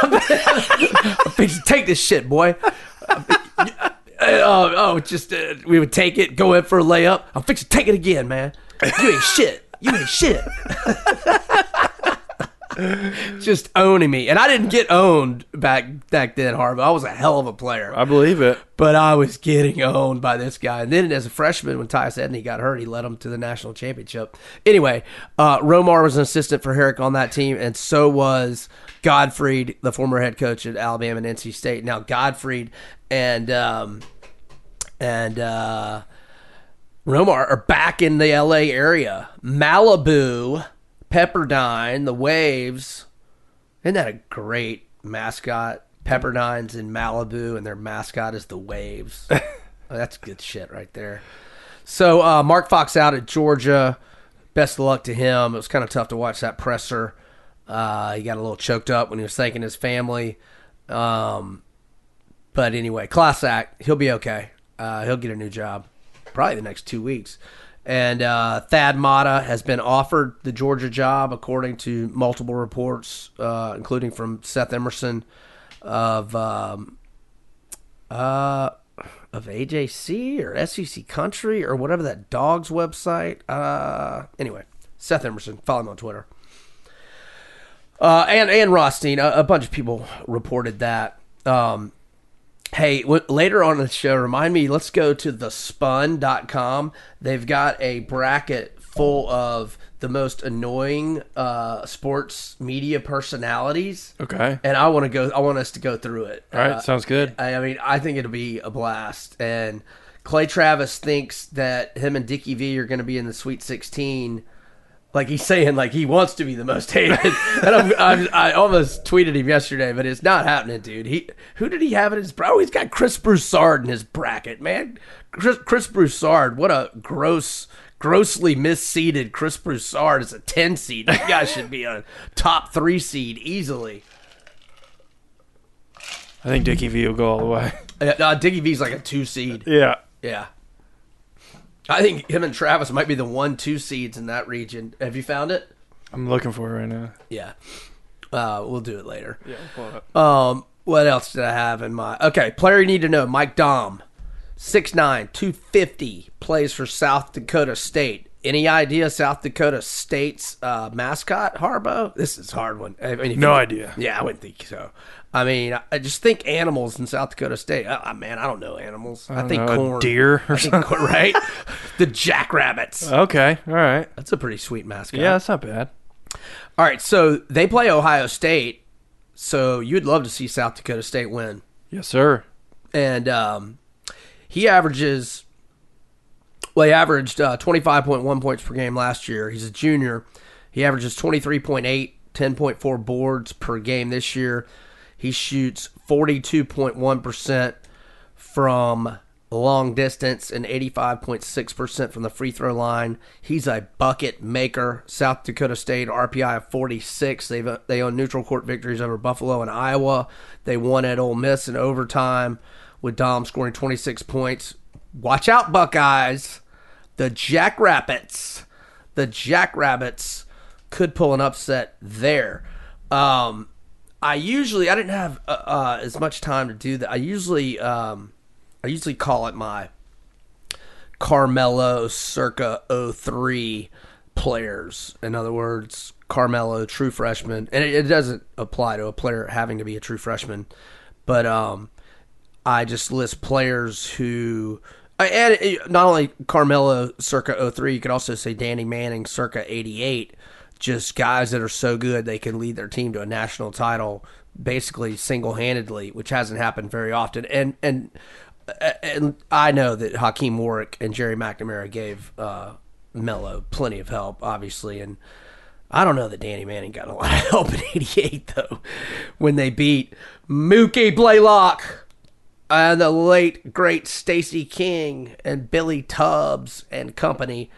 S2: take this shit, boy. We would take it, go in for a layup. I'm fixing to take it again, man. You ain't shit. You ain't shit. Just owning me. And I didn't get owned back then, Harbaugh. I was a hell of a player.
S3: I believe it.
S2: But I was getting owned by this guy. And then as a freshman, when Tyus Edney got hurt, he led him to the national championship. Anyway, Romar was an assistant for Herrick on that team, and so was Gottfried, the former head coach at Alabama and NC State. Now, Gottfried and Romar are back in the L.A. area. Malibu, Pepperdine, the Waves. Isn't that a great mascot? Pepperdine's in Malibu, and their mascot is the Waves. That's good shit right there. So Mark Fox out at Georgia. Best of luck to him. It was kind of tough to watch that presser. He got a little choked up when he was thanking his family. But anyway, class act. He'll be okay. He'll get a new job probably the next 2 weeks. And Thad Matta has been offered the Georgia job, according to multiple reports, including from Seth Emerson of AJC or SEC Country or whatever that dog's website. Anyway, Seth Emerson, follow him on Twitter. And Rothstein, a bunch of people reported that. Hey, later on in the show, remind me, let's go to thespun.com. They've got a bracket full of the most annoying sports media personalities.
S3: Okay.
S2: And I want us to go through it.
S3: All right, sounds good.
S2: I mean, I think it'll be a blast. And Clay Travis thinks that him and Dickie V are going to be in the Sweet 16. Like, he's saying, like, he wants to be the most hated. And I almost tweeted him yesterday, but it's not happening, dude. Who did he have in his... Oh, he's got Chris Broussard in his bracket, man. Chris Broussard, what a grossly misseeded Chris Broussard is a 10 seed. That guy should be a top 3 seed easily.
S3: I think Dickie V will go all the way.
S2: Dickie V's like a 2 seed.
S3: Yeah.
S2: Yeah. I think him and Travis might be the 1-2 seeds in that region. Have you found it?
S3: I'm looking for it right now.
S2: Yeah. We'll do it later.
S3: Yeah, pull it
S2: up. What else did I have in my... Okay, player you need to know, Mike Dahm. 6'9", 250, plays for South Dakota State. Any idea South Dakota State's mascot, Harbaugh? This is a hard one. I mean,
S3: no idea.
S2: Yeah, I wouldn't think so. I mean, I just think animals in South Dakota State. Man, I don't know animals. I think corn.
S3: Deer or something.
S2: Right? The jackrabbits.
S3: Okay, all right.
S2: That's a pretty sweet mascot.
S3: Yeah, that's not bad.
S2: All right, so they play Ohio State, so you'd love to see South Dakota State win.
S3: Yes, sir.
S2: And he averaged 25.1 points per game last year. He's a junior. He averages 23.8, 10.4 boards per game this year. He shoots 42.1% from long distance and 85.6% from the free throw line. He's a bucket maker. South Dakota State RPI of 46. They own neutral court victories over Buffalo and Iowa. They won at Ole Miss in overtime with Dom scoring 26 points. Watch out, Buckeyes. The Jackrabbits could pull an upset there. I didn't have as much time to do that. I usually call it my Carmelo circa 03 players. In other words, Carmelo, true freshman. And it doesn't apply to a player having to be a true freshman. But I just list players who... And not only Carmelo circa 03, you could also say Danny Manning circa 88. Just guys that are so good they can lead their team to a national title basically single-handedly, which hasn't happened very often. And I know that Hakeem Warwick and Jerry McNamara gave Melo plenty of help, obviously. And I don't know that Danny Manning got a lot of help in '88 though, when they beat Mookie Blaylock and the late great Stacey King and Billy Tubbs and company.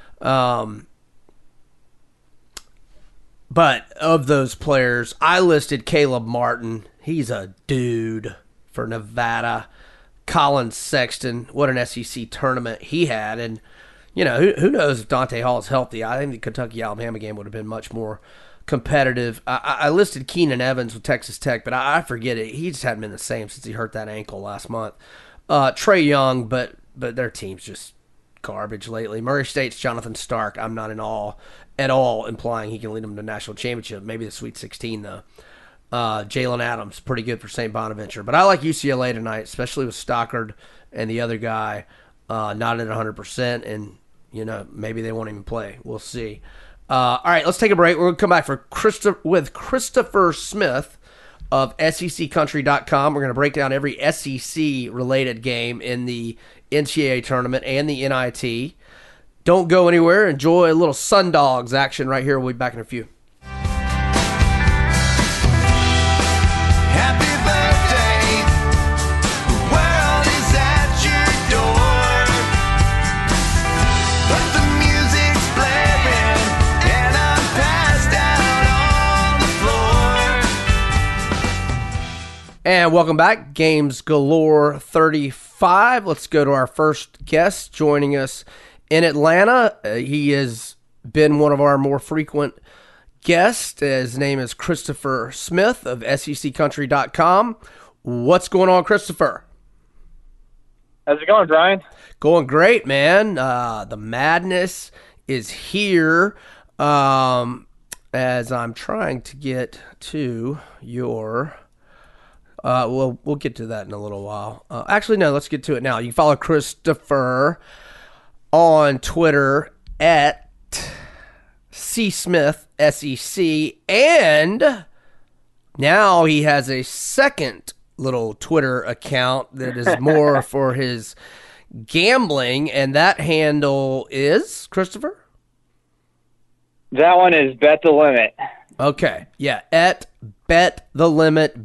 S2: But of those players, I listed Caleb Martin. He's a dude for Nevada. Colin Sexton, what an SEC tournament he had. And, you know, who knows if Dante Hall is healthy. I think the Kentucky-Alabama game would have been much more competitive. I listed Keenan Evans with Texas Tech, but I forget it. He just hadn't been the same since he hurt that ankle last month. Trey Young, but their team's just garbage lately. Murray State's Jonathan Stark. I'm not in awe at all implying he can lead them to national championship. Maybe the Sweet 16, though. Jalen Adams, pretty good for St. Bonaventure. But I like UCLA tonight, especially with Stockard and the other guy not at 100%. And, you know, maybe they won't even play. We'll see. All right, let's take a break. We're going to come back with Christopher Smith of SECCountry.com. We're going to break down every SEC-related game in the NCAA tournament and the NIT. Don't go anywhere. Enjoy a little Sundogs action right here. We'll be back in a few.
S4: Happy birthday, the world is at your door, but the music's blaring and I'm passed out on the floor.
S2: And welcome back. Games Galore 35. Let's go to our first guest joining us in Atlanta. He has been one of our more frequent guests. His name is Christopher Smith of SECCountry.com. What's going on, Christopher?
S5: How's it going, Brian?
S2: Going great, man. The madness is here. As I'm trying to get to your... we'll get to that in a little while. Actually, no, let's get to it now. You can follow Christopher on Twitter at CSmith, SEC, and now he has a second little Twitter account that is more for his gambling, and that handle is, Christopher?
S5: That one is Bet the Limit.
S2: Okay, yeah, at Bet the Limit,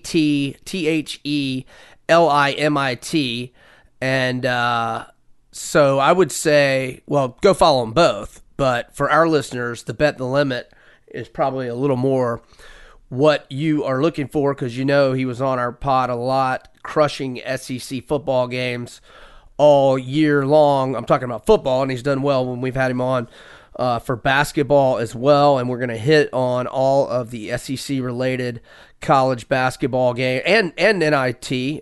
S2: BETTHELIMIT, and so I would say, well, go follow them both. But for our listeners, the Bet the Limit is probably a little more what you are looking for because you know he was on our pod a lot, crushing SEC football games all year long. I'm talking about football, and he's done well when we've had him on for basketball as well. And we're going to hit on all of the SEC-related college basketball game and NIT.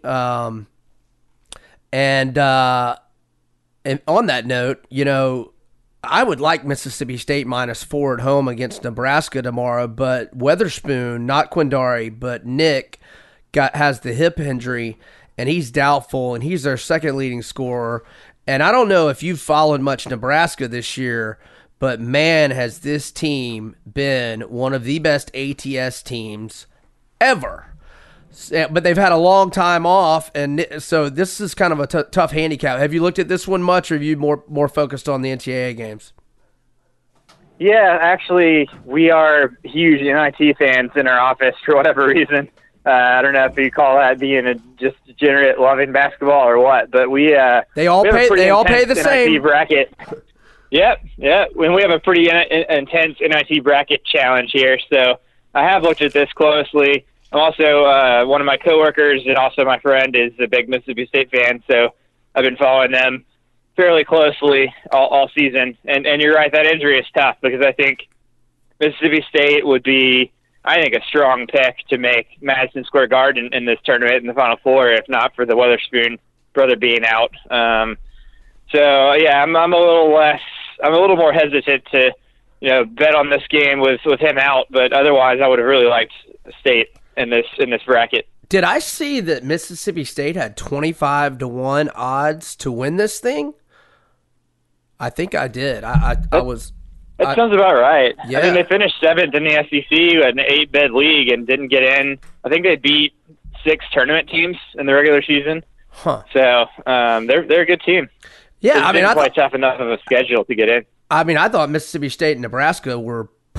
S2: And on that note, you know, I would like Mississippi State -4 at home against Nebraska tomorrow, but Weatherspoon, not Quindari, but Nick has the hip injury, and he's doubtful, and he's their second leading scorer. And I don't know if you've followed much Nebraska this year, but man, has this team been one of the best ATS teams ever. But they've had a long time off, and so this is kind of a tough handicap. Have you looked at this one much, or are you more focused on the NCAA games?
S5: Yeah, actually, we are huge NIT fans in our office for whatever reason. I don't know if you call that being a just degenerate loving basketball or what, but we
S2: they all pay the
S5: NIT
S2: same
S5: bracket. Yep. When we have a pretty intense NIT bracket challenge here, so I have looked at this closely. I'm also one of my coworkers and also my friend is a big Mississippi State fan, so I've been following them fairly closely all season. And you're right, that injury is tough because I think Mississippi State would be, I think, a strong pick to make Madison Square Garden in this tournament in the Final Four, if not for the Weatherspoon brother being out. So yeah, I'm a little more hesitant to bet on this game with him out, but otherwise I would have really liked State in this bracket.
S2: Did I see that Mississippi State had 25-1 odds to win this thing? I think I did. That
S5: sounds about right.
S2: Yeah.
S5: I mean, they finished 7th in the SEC, an 8-bid league, and didn't get in. I think they beat 6 tournament teams in the regular season.
S2: Huh.
S5: So they're a good team.
S2: Yeah, I mean,
S5: quite tough enough of a schedule to get in.
S2: I mean, I thought Mississippi State and Nebraska were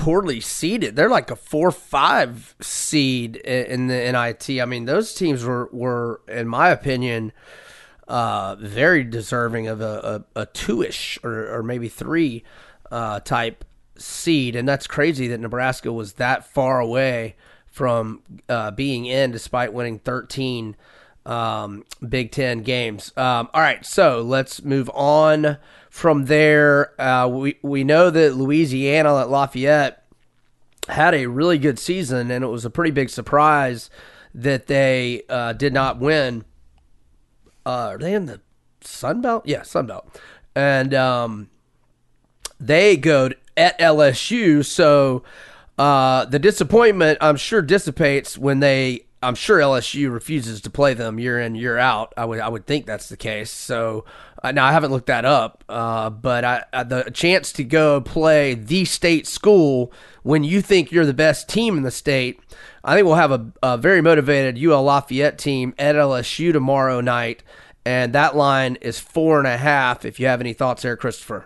S2: poorly seeded. They're like a 4-5 seed in the NIT. I mean, those teams were in my opinion, very deserving of a 2-ish or maybe 3 type seed, and that's crazy that Nebraska was that far away from being in, despite winning 13 Big Ten games. All right, so let's move on from there. We know that Louisiana at Lafayette had a really good season, and it was a pretty big surprise that they did not win. Are they in the Sun Belt? Yeah, Sun Belt. And they go at LSU, so the disappointment, I'm sure, dissipates when I'm sure LSU refuses to play them year in, year out. I would think that's the case. So now I haven't looked that up, but the chance to go play the state school when you think you're the best team in the state, I think we'll have a very motivated UL Lafayette team at LSU tomorrow night, and that line is 4.5. If you have any thoughts there, Christopher.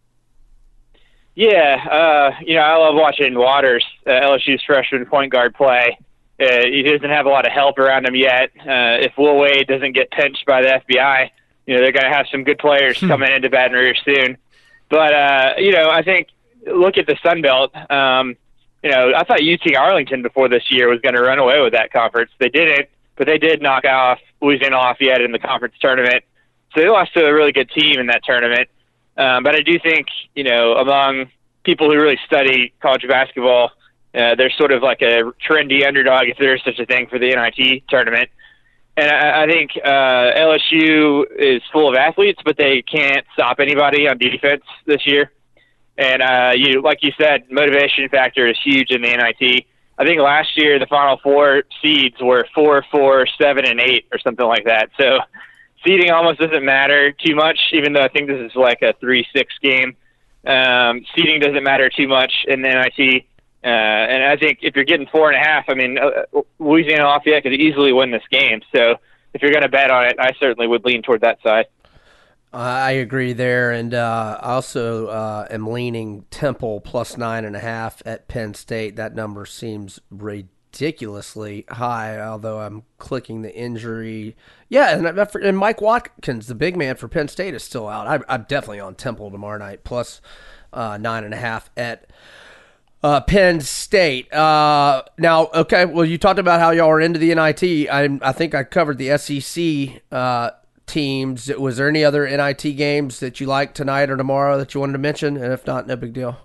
S5: Yeah, I love watching Waters, LSU's freshman point guard, play. He doesn't have a lot of help around him yet. If Will Wade doesn't get pinched by the FBI, they're going to have some good players coming into Baton Rouge soon. But, I think, look at the Sun Belt. I thought UT Arlington before this year was going to run away with that conference. They didn't, but they did knock off Louisiana Lafayette in the conference tournament. So they lost to a really good team in that tournament. But I do think, among people who really study college basketball, they're sort of like a trendy underdog, if there is such a thing, for the NIT tournament. And I think LSU is full of athletes, but they can't stop anybody on defense this year. And like you said, motivation factor is huge in the NIT. I think last year the Final Four seeds were 4, 4, 7, and 8 or something like that. So seeding almost doesn't matter too much, even though I think this is like a 3-6 game. Seeding doesn't matter too much in the NIT. And I think if you're getting 4.5, I mean, Louisiana Lafayette could easily win this game. So if you're going to bet on it, I certainly would lean toward that side.
S2: I agree there, and I also am leaning Temple plus 9.5 at Penn State. That number seems ridiculously high, although I'm clicking the injury. Yeah, and Mike Watkins, the big man for Penn State, is still out. I'm definitely on Temple tomorrow night, plus 9.5 at Penn State. Now, okay, well, you talked about how y'all are into the NIT. I think I covered the SEC teams. Was there any other NIT games that you like tonight or tomorrow that you wanted to mention? And if not, no big deal.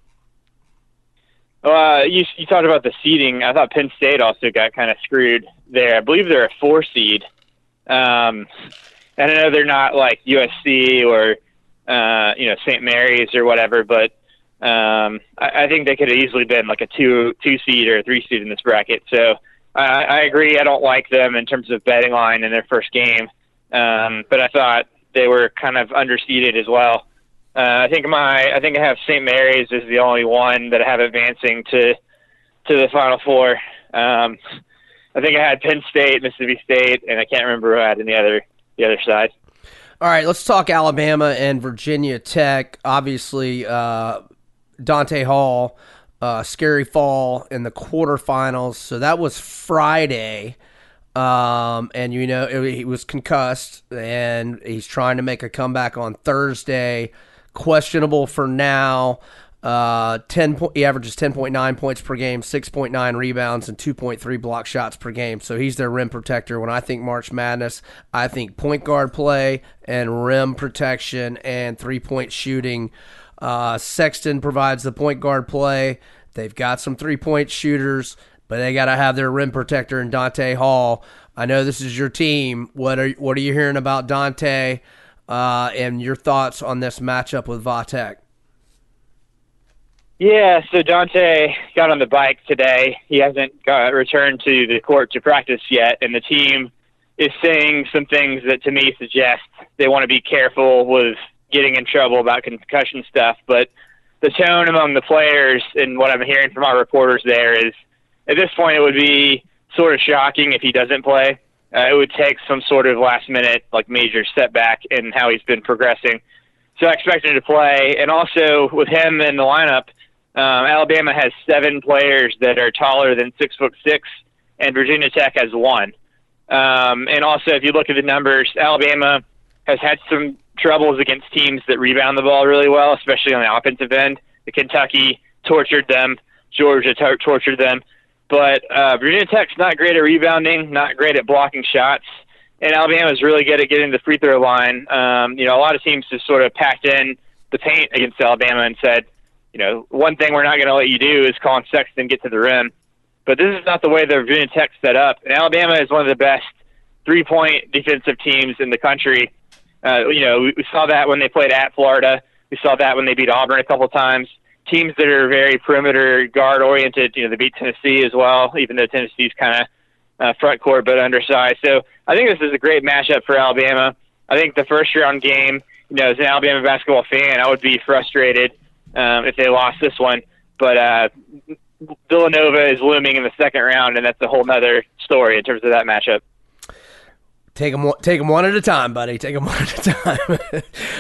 S5: You talked about the seeding. I thought Penn State also got kind of screwed there. I believe they're a 4 seed. And I know they're not like USC or St. Mary's or whatever, but I think they could have easily been like a 2 seed or a 3 seed in this bracket. So I agree. I don't like them in terms of betting line in their first game. But I thought they were kind of underseeded as well. I think I have St. Mary's as the only one that I have advancing to the Final Four. I think I had Penn State, Mississippi State, and I can't remember who I had in the other side.
S2: All right, let's talk Alabama and Virginia Tech. Obviously, Dante Hall, scary fall in the quarterfinals. So that was Friday. And he was concussed, and he's trying to make a comeback on Thursday. Questionable for now. He averages 10.9 points per game, 6.9 rebounds, and 2.3 block shots per game. So he's their rim protector. When I think March Madness, I think point guard play and rim protection and 3-point shooting. Sexton provides the point guard play. They've got some 3-point shooters, but they got to have their rim protector in Dante Hall. I know this is your team. What are you hearing about Dante and your thoughts on this matchup with Vatek?
S5: Yeah, so Dante got on the bike today. He hasn't returned to the court to practice yet, and the team is saying some things that to me suggest they want to be careful with getting in trouble about concussion stuff. But the tone among the players and what I'm hearing from our reporters there is, at this point, it would be sort of shocking if he doesn't play. It would take some sort of last-minute, major setback in how he's been progressing. So I expect him to play. And also, with him in the lineup, Alabama has 7 players that are taller than 6'6", and Virginia Tech has 1. And also, if you look at the numbers, Alabama has had some troubles against teams that rebound the ball really well, especially on the offensive end. Kentucky tortured them. Georgia tortured them. But Virginia Tech's not great at rebounding, not great at blocking shots, and Alabama's really good at getting to the free throw line. A lot of teams just sort of packed in the paint against Alabama and said, one thing we're not going to let you do is Colin Sexton get to the rim. But this is not the way the Virginia Tech's set up. And Alabama is one of the best three-point defensive teams in the country. We saw that when they played at Florida. We saw that when they beat Auburn a couple times. Teams that are very perimeter guard-oriented, they beat Tennessee as well, even though Tennessee's kind of front court but undersized. So I think this is a great matchup for Alabama. I think the first-round game, as an Alabama basketball fan, I would be frustrated if they lost this one. But Villanova is looming in the second round, and that's a whole nother story in terms of that matchup.
S2: Take them one at a time, buddy. Take them one at a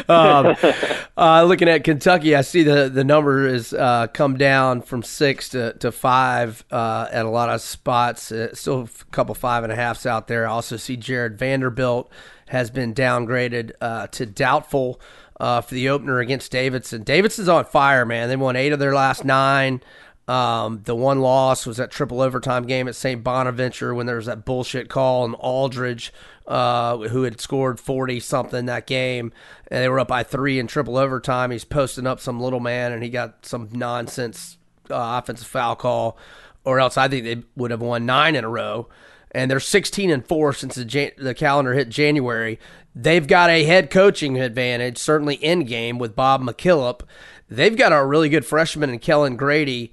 S2: time. Looking at Kentucky, I see the number has come down from 6 to 5 at a lot of spots. Still a couple 5.5s out there. I also see Jared Vanderbilt has been downgraded to doubtful for the opener against Davidson. Davidson's on fire, man. They won 8 of their last 9. The one loss was that triple overtime game at St. Bonaventure when there was that bullshit call on Aldridge, who had scored 40-something that game, and they were up by 3 in triple overtime. He's posting up some little man, and he got some nonsense offensive foul call, or else I think they would have won 9 in a row. And they're 16-4 since the calendar hit January. They've got a head coaching advantage, certainly in game with Bob McKillop. They've got a really good freshman in Kellen Grady.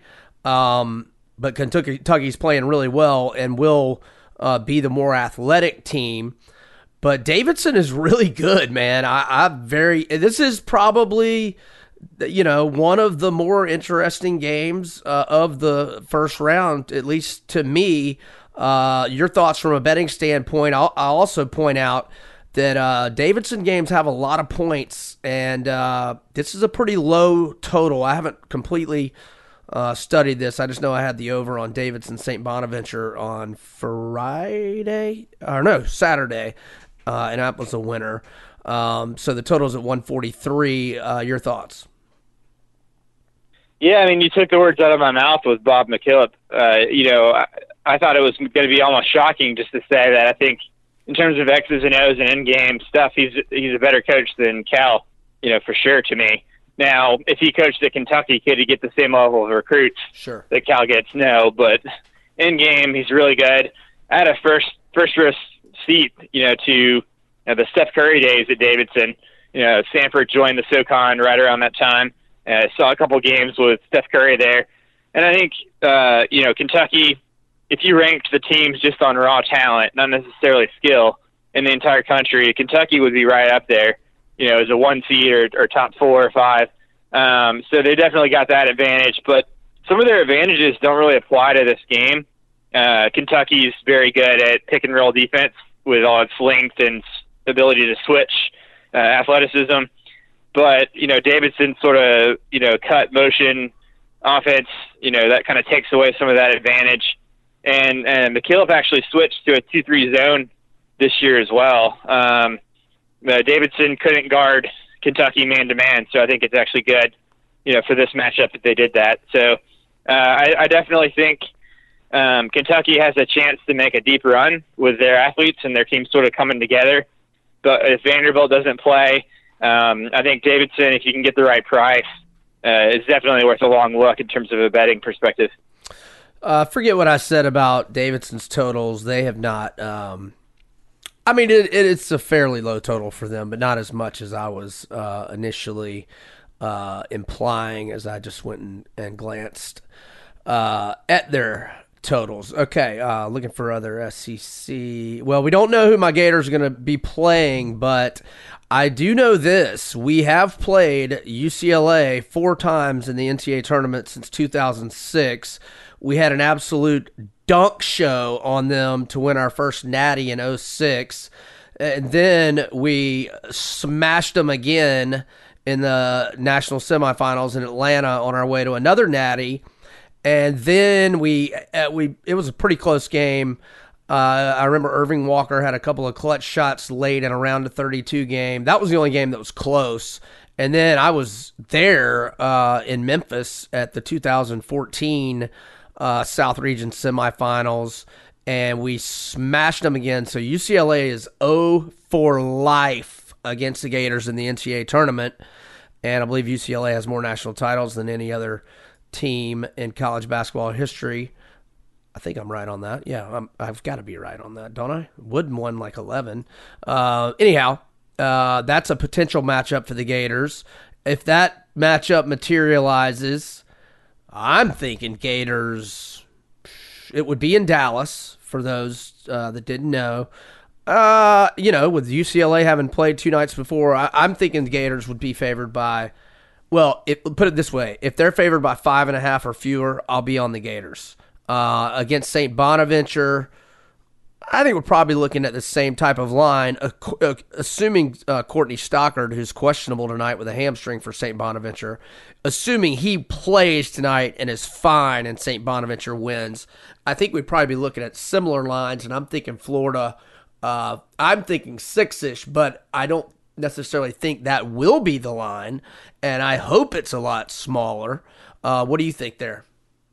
S2: But Kentucky's playing really well and will be the more athletic team. But Davidson is really good, man. This is probably, one of the more interesting games of the first round, at least to me. Your thoughts from a betting standpoint. I'll also point out that Davidson games have a lot of points, and this is a pretty low total. I haven't completely studied this. I just know I had the over on Davidson St. Bonaventure on Saturday, and that was a winner. So the total's at 143. Your thoughts?
S5: Yeah, you took the words out of my mouth with Bob McKillop. I thought it was going to be almost shocking just to say that I think in terms of X's and O's and in-game stuff, he's a better coach than Cal, for sure to me. Now, if he coached at Kentucky, could he get the same level of recruits that Cal gets? No, but in-game, he's really good. I had a first row seat, to the Steph Curry days at Davidson. Sanford joined the SoCon right around that time. Saw a couple games with Steph Curry there. And I think, Kentucky, if you ranked the teams just on raw talent, not necessarily skill, in the entire country, Kentucky would be right up there, as a 1 seed or top 4 or 5. So they definitely got that advantage. But some of their advantages don't really apply to this game. Kentucky's very good at pick and roll defense with all its length and ability to switch athleticism. But, Davidson sort of, cut motion offense, that kind of takes away some of that advantage. And McKillop actually switched to a 2-3 zone this year as well. Davidson couldn't guard Kentucky man-to-man, so I think it's actually good, for this matchup that they did that. So I definitely think Kentucky has a chance to make a deep run with their athletes and their team sort of coming together. But if Vanderbilt doesn't play, I think Davidson, if you can get the right price, is definitely worth a long look in terms of a betting perspective.
S2: Forget what I said about Davidson's totals. They have not. It's a fairly low total for them, but not as much as I was initially implying as I just went and glanced at their totals. Okay, looking for other SEC. Well, we don't know who my Gators are going to be playing, but I do know this. We have played UCLA 4 times in the NCAA tournament since 2006. We had an absolute dunk show on them to win our first natty in 06. And then we smashed them again in the national semifinals in Atlanta on our way to another natty. And then it was a pretty close game. I remember Irving Walker had a couple of clutch shots late in a round of 32 game. That was the only game that was close. And then I was there in Memphis at the 2014 South Region semifinals, and we smashed them again. So UCLA is 0 for life against the Gators in the NCAA tournament, and I believe UCLA has more national titles than any other team in college basketball history. I think I'm right on that. Yeah, I've got to be right on that, don't I? Wooden won like 11. Anyhow, that's a potential matchup for the Gators. If that matchup materializes, I'm thinking Gators. It would be in Dallas for those that didn't know. With UCLA having played 2 nights before, I'm thinking the Gators would be favored by, put it this way, if they're favored by 5.5 or fewer, I'll be on the Gators. Against St. Bonaventure, I think we're probably looking at the same type of line, assuming Courtney Stockard, who's questionable tonight with a hamstring for St. Bonaventure, assuming he plays tonight and is fine and St. Bonaventure wins, I think we'd probably be looking at similar lines, and I'm thinking Florida. I'm thinking 6-ish, but I don't necessarily think that will be the line, and I hope it's a lot smaller. What do you think there?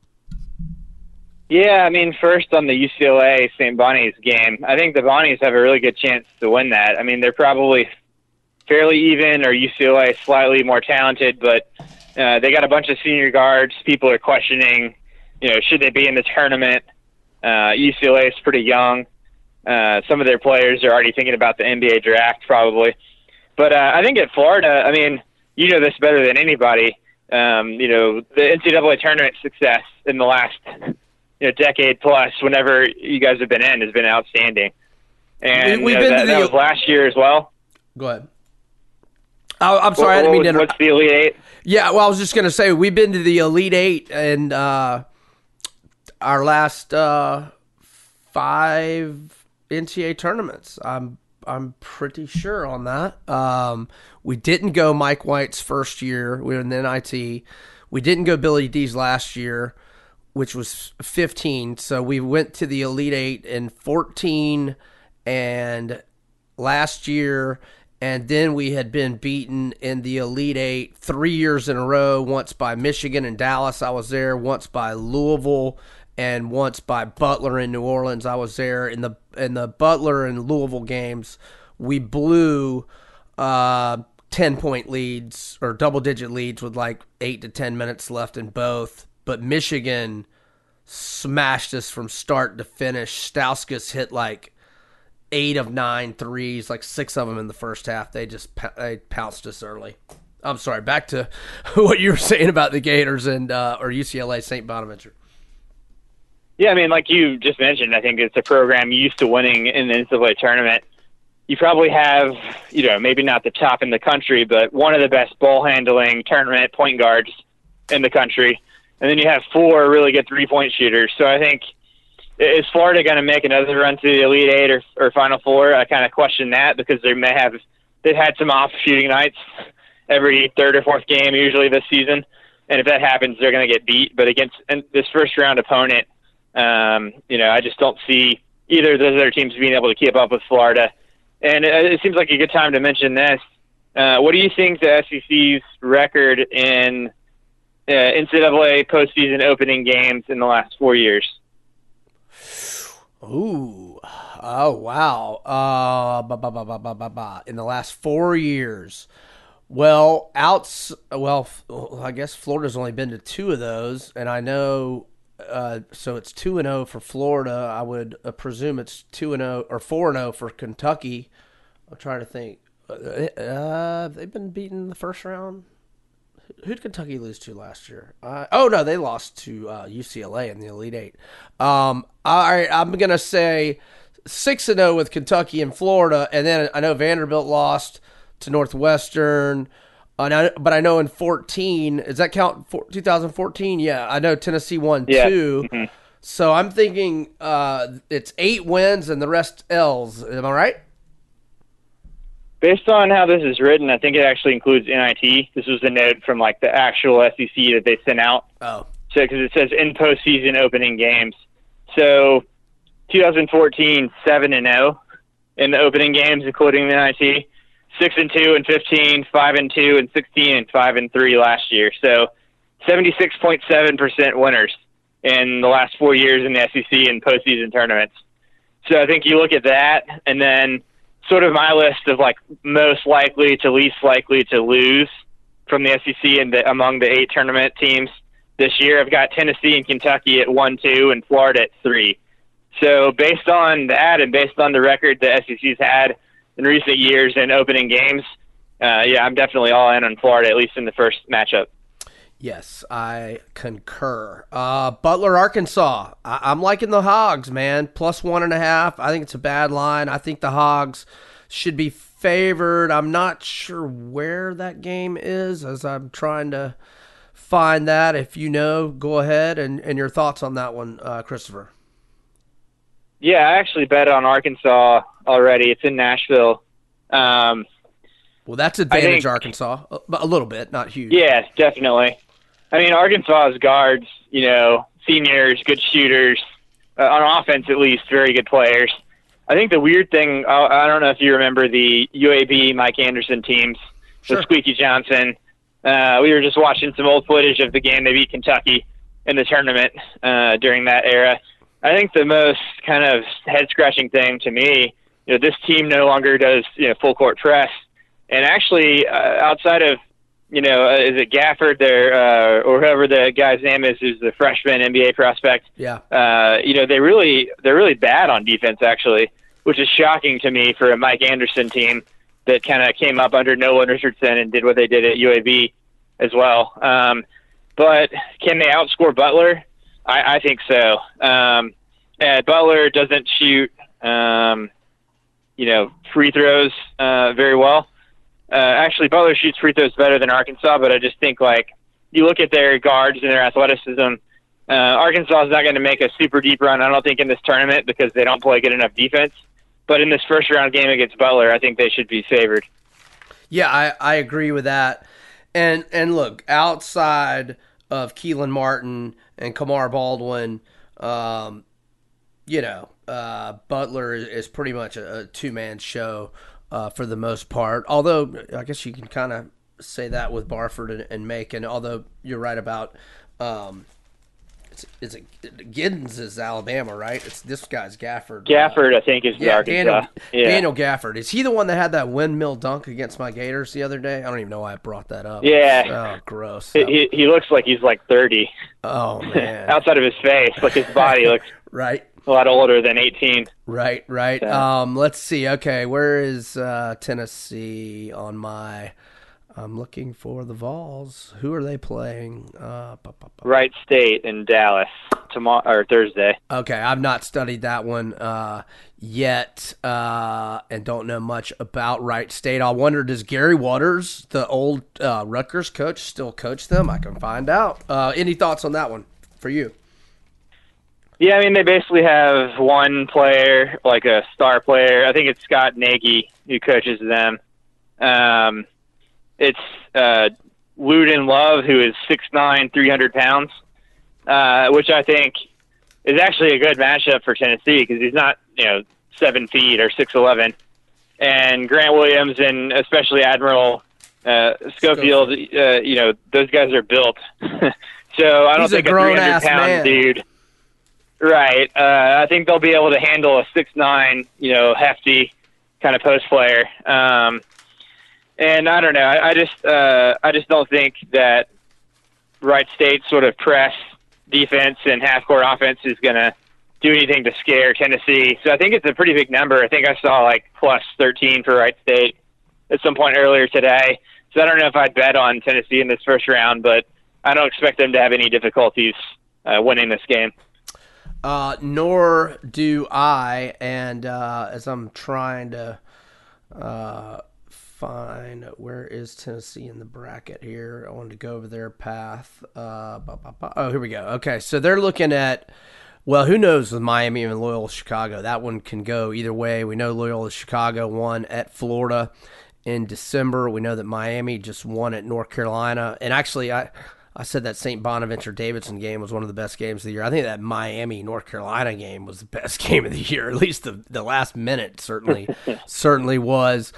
S5: Yeah, I mean, first on the UCLA St. Bonnie's game, I think the Bonnies have a really good chance to win that. I mean, they're probably fairly even, or UCLA slightly more talented, but they got a bunch of senior guards. People are questioning, should they be in the tournament? UCLA is pretty young. Some of their players are already thinking about the NBA draft, probably. But I think at Florida, I mean, you know this better than anybody. The NCAA tournament success in the last decade plus, whenever you guys have been in, has been outstanding. And that was last year as well.
S2: Go ahead. I'm sorry, I didn't mean to interrupt.
S5: What's the Elite Eight?
S2: Yeah, well, I was just going to say, we've been to the Elite Eight and our last 5 NCAA tournaments. I'm pretty sure on that. We didn't go Mike White's first year. We were in the NIT. We didn't go Billy D's last year, which was 15. So we went to the Elite Eight in 14 and last year, and then we had been beaten in the Elite Eight 3 years in a row, once by Michigan and Dallas. I was there. Once by Louisville, and once by Butler in New Orleans. I was there. In the Butler and Louisville games, we blew 10-point leads or double-digit leads with like 8 to 10 minutes left in both. But Michigan smashed us from start to finish. Stauskas hit like 8 of 9 threes, like 6 of them in the first half. They pounced us early. I'm sorry, back to what you were saying about the Gators and or UCLA St. Bonaventure.
S5: Yeah, I mean, like you just mentioned, I think it's a program used to winning in the NCAA tournament. You probably have, maybe not the top in the country, but one of the best ball-handling tournament point guards in the country. And then you have 4 really good three-point shooters. So I think, is Florida going to make another run to the Elite Eight or Final Four? I kind of question that, because they've had some off shooting nights every third or fourth game usually this season. And if that happens, they're going to get beat. But against this first-round opponent, I just don't see either of those other teams being able to keep up with Florida. And it seems like a good time to mention this. What do you think the SEC's record in NCAA postseason opening games in the last 4 years?
S2: Oh, wow. In the last 4 years. Well, I guess Florida's only been to 2 of those, and I know, so it's 2-0 for Florida. I would presume it's 2-0 or 4-0 for Kentucky. I'm trying to think. They've been beaten in the first round. Who did Kentucky lose to last year? No, they lost to UCLA in the Elite Eight. All right, I'm going to say 6-0 with Kentucky and Florida, and then I know Vanderbilt lost to Northwestern. But I know in 14, does that count 2014? Yeah, I know Tennessee won 2. Mm-hmm. So I'm thinking it's 8 wins and the rest L's. Am I right?
S5: Based on how this is written, I think it actually includes NIT. This was a note from like the actual SEC that they sent out.
S2: Oh,
S5: So because it says in postseason opening games. So 2014, 7-0 in the opening games, including the NIT. 6-2 and 15, 5-2 and 16, and 5-3 last year. So 76.7% winners in the last 4 years in the SEC in postseason tournaments. So I think you look at that, and then sort of my list of like most likely to least likely to lose from the SEC and among the 8 tournament teams this year. I've got Tennessee and Kentucky at 1-2 and Florida at 3. So based on that and based on the record the SEC's had in recent years in opening games, I'm definitely all in on Florida, at least in the first matchup.
S2: yes, I concur. Butler, Arkansas. I'm liking the Hogs, man. Plus 1.5. I think it's a bad line. I think the Hogs should be favored. I'm not sure where that game is as I'm trying to find that. If you know, go ahead and your thoughts on that one, Christopher.
S5: Yeah, I actually bet on Arkansas already. It's in Nashville.
S2: Well, that's advantage
S5: think-
S2: Arkansas. A little bit, not huge.
S5: Yeah, definitely. I mean, Arkansas's guards, seniors, good shooters, on offense at least, very good players. I think the weird thing, I don't know if you remember the UAB Mike Anderson teams,
S2: Sure.
S5: with Squeaky Johnson. We were just watching some old footage of the game they beat Kentucky in the tournament during that era. I think the most kind of head-scratching thing to me, this team no longer does full-court press. And actually, outside of, is it Gafford there, or whoever the guy's name is, who's the freshman NBA prospect?
S2: Yeah.
S5: They're really bad on defense, actually, which is shocking to me for a Mike Anderson team that kind of came up under Nolan Richardson and did what they did at UAB as well. But can they outscore Butler? I think so. Butler doesn't shoot, free throws very well. Actually, Butler shoots free throws better than Arkansas, but I just think, you look at their guards and their athleticism, Arkansas is not going to make a super deep run, I don't think, in this tournament because they don't play good enough defense. But in this first-round game against Butler, I think they should be favored.
S2: Yeah, I agree with that. And look, outside of Keelan Martin and Kamar Baldwin, Butler is pretty much a two-man show for the most part. Although, I guess you can kind of say that with Barford and Macon, although you're right about it's Giddens is Alabama, right? It's this guy's Gafford.
S5: Gafford, I think, is the Arkansas.
S2: Daniel Gafford. Is he the one that had that windmill dunk against my Gators the other day? I don't even know why I brought that up.
S5: Yeah.
S2: Oh, gross.
S5: He looks like he's 30.
S2: Oh, man.
S5: Outside of his face, his body looks
S2: Right.
S5: a lot older than 18.
S2: Right.
S5: So.
S2: Let's see. Okay, where is Tennessee on my... I'm looking for the Vols. Who are they playing?
S5: Wright State in Dallas tomorrow or Thursday.
S2: Okay, I've not studied that one yet, and don't know much about Wright State. I wonder, does Gary Waters, the old Rutgers coach, still coach them? I can find out. Any thoughts on that one for you?
S5: Yeah, I mean, they basically have one player, like a star player. I think it's Scott Nagy who coaches them. It's Luden Love, who is 6'9", 300 pounds, which I think is actually a good matchup for Tennessee because he's not, 7 feet or 6'11". And Grant Williams and especially Admiral Schofield, those guys are built. So I don't
S2: He's
S5: think
S2: a
S5: a
S2: grown-ass
S5: 300-pound
S2: man.
S5: dude. Right. I think they'll be able to handle a 6'9", hefty kind of post player. And I don't know. I just don't think that Wright State's sort of press defense and half-court offense is going to do anything to scare Tennessee. So I think it's a pretty big number. I think I saw plus 13 for Wright State at some point earlier today. So I don't know if I'd bet on Tennessee in this first round, but I don't expect them to have any difficulties winning this game.
S2: Nor do I. And as I'm trying to find where is Tennessee in the bracket here, I wanted to go over their path. Oh, here we go. Okay, so they're looking at, well, who knows with Miami and Loyola Chicago. That one can go either way. We know Loyola Chicago won at Florida in December. We know that Miami just won at North Carolina. And actually, I said that St. Bonaventure-Davidson game was one of the best games of the year. I think that Miami-North Carolina game was the best game of the year. At least the last minute certainly was.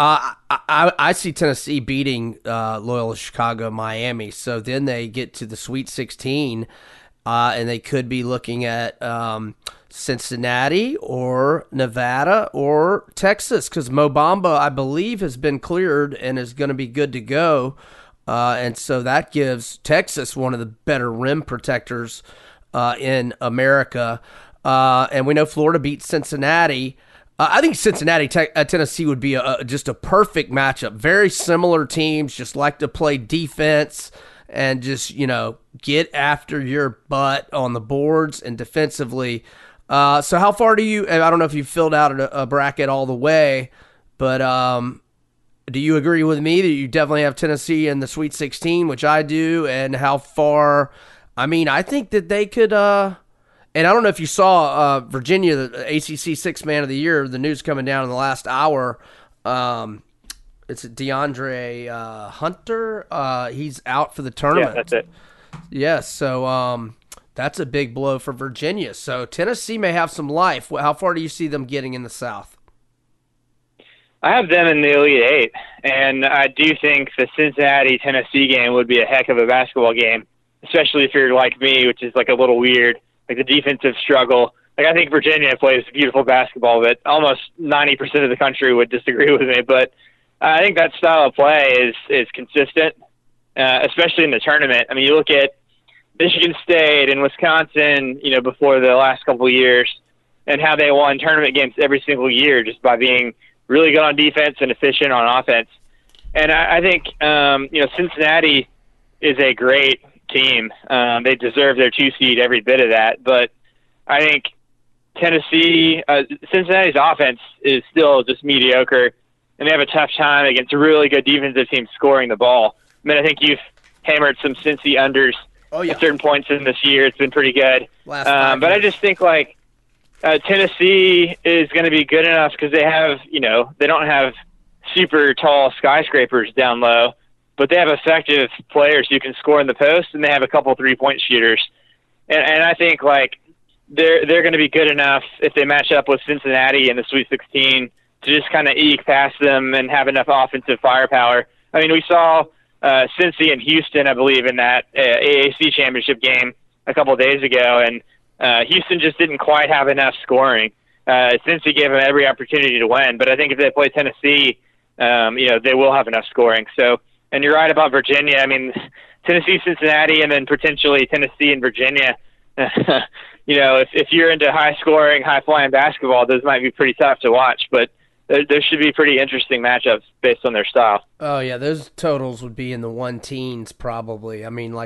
S2: I see Tennessee beating Loyola Chicago, Miami. So then they get to the Sweet 16, and they could be looking at Cincinnati or Nevada or Texas, because Mo Bamba, I believe, has been cleared and is going to be good to go. And so that gives Texas one of the better rim protectors in America. And we know Florida beat Cincinnati. I think Cincinnati, Tennessee would be just a perfect matchup. Very similar teams, just like to play defense and just, get after your butt on the boards and defensively. So how far do you – I don't know if you filled out a bracket all the way, but do you agree with me that you definitely have Tennessee in the Sweet 16, which I do, and how far – I think that they could and I don't know if you saw Virginia, the ACC Sixth Man of the Year, the news coming down in the last hour. It's DeAndre Hunter. He's out for the tournament.
S5: Yeah, that's it.
S2: Yes, so that's a big blow for Virginia. So Tennessee may have some life. How far do you see them getting in the South?
S5: I have them in the Elite Eight, and I do think the Cincinnati-Tennessee game would be a heck of a basketball game, especially if you're like me, which is like a little weird. Like the defensive struggle. Like I think Virginia plays beautiful basketball, but almost 90% of the country would disagree with me. But I think that style of play is consistent, especially in the tournament. You look at Michigan State and Wisconsin, before the last couple of years, and how they won tournament games every single year just by being really good on defense and efficient on offense. And I think, Cincinnati is a great team. They deserve their 2 seed, every bit of that. But I think Cincinnati's offense is still just mediocre, and they have a tough time against really good defensive teams scoring the ball. I think you've hammered some Cincy unders at certain points in this year. It's been pretty good. But I just think Tennessee is going to be good enough because they have, they don't have super tall skyscrapers down low, but they have effective players who can score in the post, and they have a couple 3-point shooters. And I think they're going to be good enough if they match up with Cincinnati in the Sweet 16 to just kind of eke past them and have enough offensive firepower. We saw Cincy and Houston, I believe, in that AAC championship game a couple of days ago, and Houston just didn't quite have enough scoring. Cincy gave them every opportunity to win, but I think if they play Tennessee, they will have enough scoring. So. And you're right about Virginia. Tennessee, Cincinnati, and then potentially Tennessee and Virginia. If you're into high-scoring, high-flying basketball, those might be pretty tough to watch. But there should be pretty interesting matchups based on their style.
S2: Oh, yeah, those totals would be in the 1-teens probably.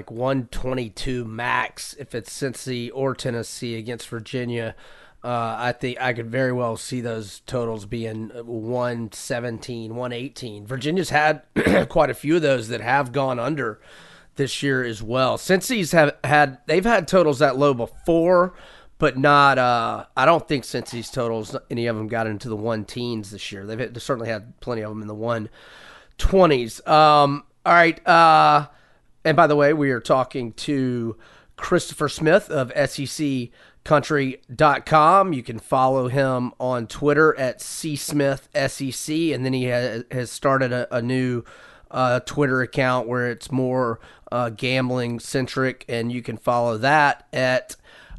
S2: 122 max if it's Cincy or Tennessee against Virginia. I think I could very well see those totals being 117, 118. Virginia's had quite a few of those that have gone under this year as well. Cincy's they've had totals that low before, but not. I don't think Cincy's totals, any of them got into the 1-teens this year. They certainly had plenty of them in the 120s. All right. And by the way, we are talking to Christopher Smith of SECCountry.com. You can follow him on Twitter at CSmithSEC, and then he has started a new Twitter account where it's more gambling centric, and you can follow that at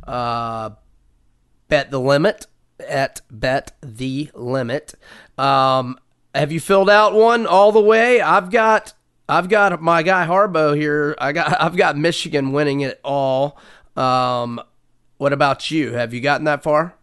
S2: Bet the Limit at Bet the Limit. Have you filled out one all the way? I've got my guy Harbaugh here. I've got Michigan winning it all. What about you? Have you gotten that far?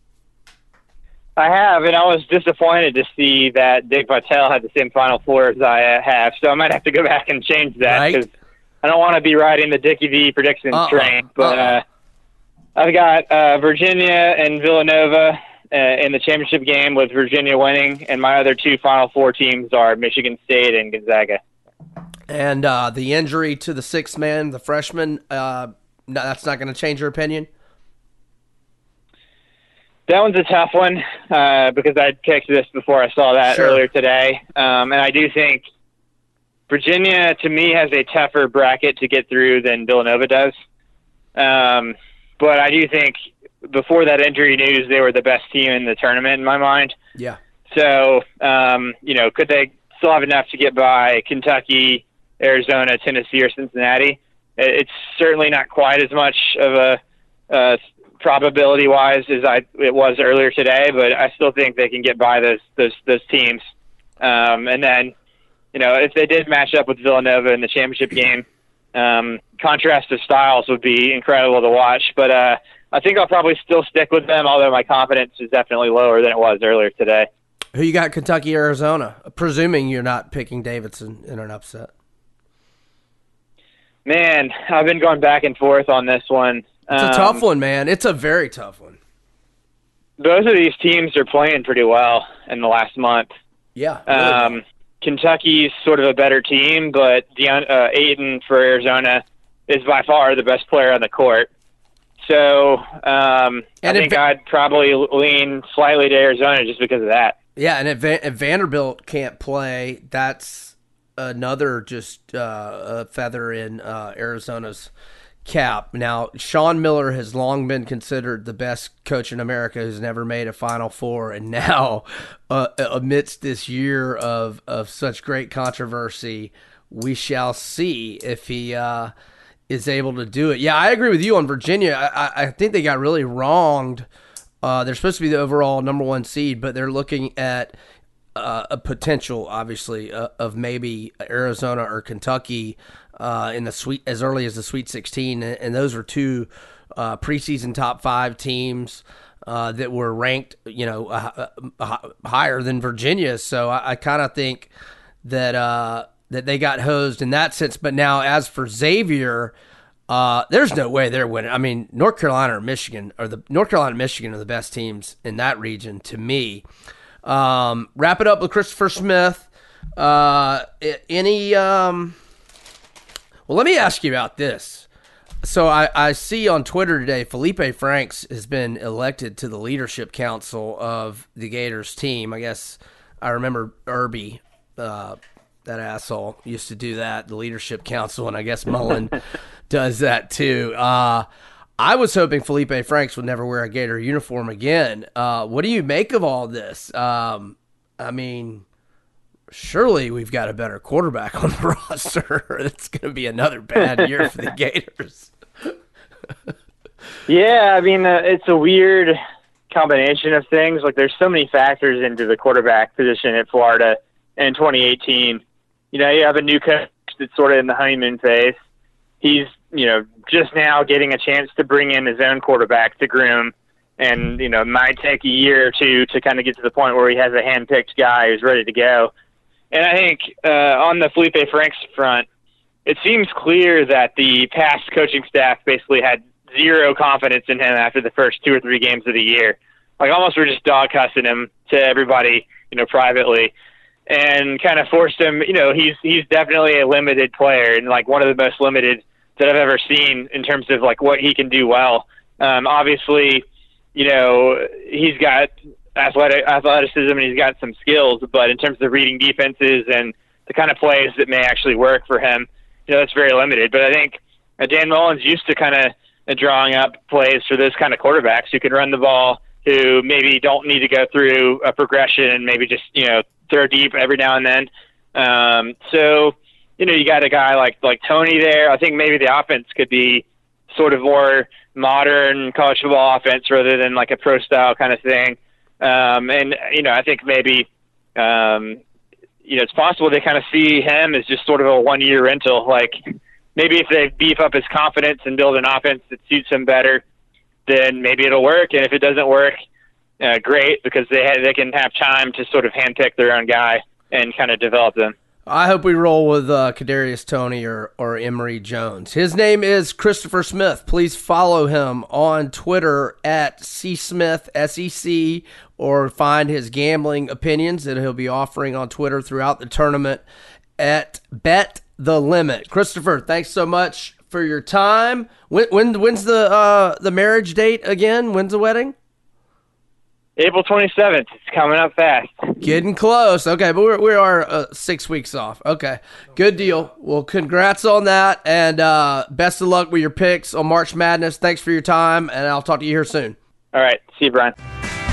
S5: I have, and I was disappointed to see that Dick Vitale had the same Final Four as I have, so I might have to go back and change that because I don't want to be riding the Dickie V predictions train. But I've got Virginia and Villanova in the championship game with Virginia winning, and my other 2 Final Four teams are Michigan State and Gonzaga.
S2: And the injury to the 6th man, the freshman, that's not going to change your opinion?
S5: That one's a tough one because I picked this before I saw that earlier today. And I do think Virginia, to me, has a tougher bracket to get through than Villanova does. But I do think before that injury news, they were the best team in the tournament in my mind.
S2: Yeah.
S5: So, could they still have enough to get by Kentucky, Arizona, Tennessee, or Cincinnati? It's certainly not quite as much of a probability-wise as it was earlier today, but I still think they can get by those teams. And then, if they did match up with Villanova in the championship game, contrast of styles would be incredible to watch. But I think I'll probably still stick with them, although my confidence is definitely lower than it was earlier today.
S2: Who you got, Kentucky, Arizona? Presuming you're not picking Davidson in an upset.
S5: Man, I've been going back and forth on this one.
S2: It's a tough one, man. It's a very tough one.
S5: Both of these teams are playing pretty well in the last month.
S2: Yeah. Really
S5: Kentucky's sort of a better team, but Ayton for Arizona is by far the best player on the court. So I think I'd probably lean slightly to Arizona just because of that.
S2: Yeah, and if Vanderbilt can't play, that's another just a feather in Arizona's cap. Now, Sean Miller has long been considered the best coach in America who's never made a Final Four, and now amidst this year of such great controversy, we shall see if he is able to do it. Yeah, I agree with you on Virginia. I think they got really wronged. They're supposed to be the overall number one seed, but they're looking at a potential, obviously, of maybe Arizona or Kentucky in the as early as the Sweet 16, and those are two preseason top 5 teams that were ranked, higher than Virginia. So I kind of think that that they got hosed in that sense. But now, as for Xavier, there's no way they're winning. I mean, North Carolina and Michigan are the best teams in that region to me. Wrap it up with Christopher Smith. Well, let me ask you about this. So I see on Twitter today, Felipe Franks has been elected to the leadership council of the Gators team. I guess I remember Irby, that asshole, used to do that, the leadership council, and I guess Mullen does that too. I was hoping Felipe Franks would never wear a Gator uniform again. What do you make of all this? I mean, surely we've got a better quarterback on the roster. It's going to be another bad year for the Gators.
S5: Yeah, I mean, it's a weird combination of things. Like, there's so many factors into the quarterback position at Florida in 2018. You have a new coach that's sort of in the honeymoon phase. He's, just now getting a chance to bring in his own quarterback to groom. And, it might take a year or two to kind of get to the point where he has a hand-picked guy who's ready to go. And I think on the Felipe Franks front, it seems clear that the past coaching staff basically had zero confidence in him after the first 2 or 3 games of the year. Like, almost were just dog cussing him to everybody, privately, and kind of forced him. He's definitely a limited player, and like one of the most limited that I've ever seen in terms of like what he can do well. Obviously, he's got athleticism and he's got some skills, but in terms of reading defenses and the kind of plays that may actually work for him, that's very limited. But I think Dan Mullen's used to kind of drawing up plays for those kind of quarterbacks who can run the ball, who maybe don't need to go through a progression and maybe just, throw deep every now and then. So, you got a guy like Tony there. I think maybe the offense could be sort of more modern college football offense rather than like a pro style kind of thing. And, I think maybe, it's possible they kind of see him as just sort of a 1-year rental. Like, maybe if they beef up his confidence and build an offense that suits him better, then maybe it'll work. And if it doesn't work, great, because they can have time to sort of handpick their own guy and kind of develop them.
S2: I hope we roll with Kadarius Toney or Emory Jones. His name is Christopher Smith. Please follow him on Twitter at CSmith, SEC, or find his gambling opinions that he'll be offering on Twitter throughout the tournament at Bet the Limit. Christopher, thanks so much for your time. When's the marriage date again? When's the wedding?
S5: April 27th. It's coming up fast.
S2: Getting close. Okay, but we are 6 weeks off. Okay, good deal. Well, congrats on that, and best of luck with your picks on March Madness. Thanks for your time, and I'll talk to you here soon.
S5: All right. See you, Brian.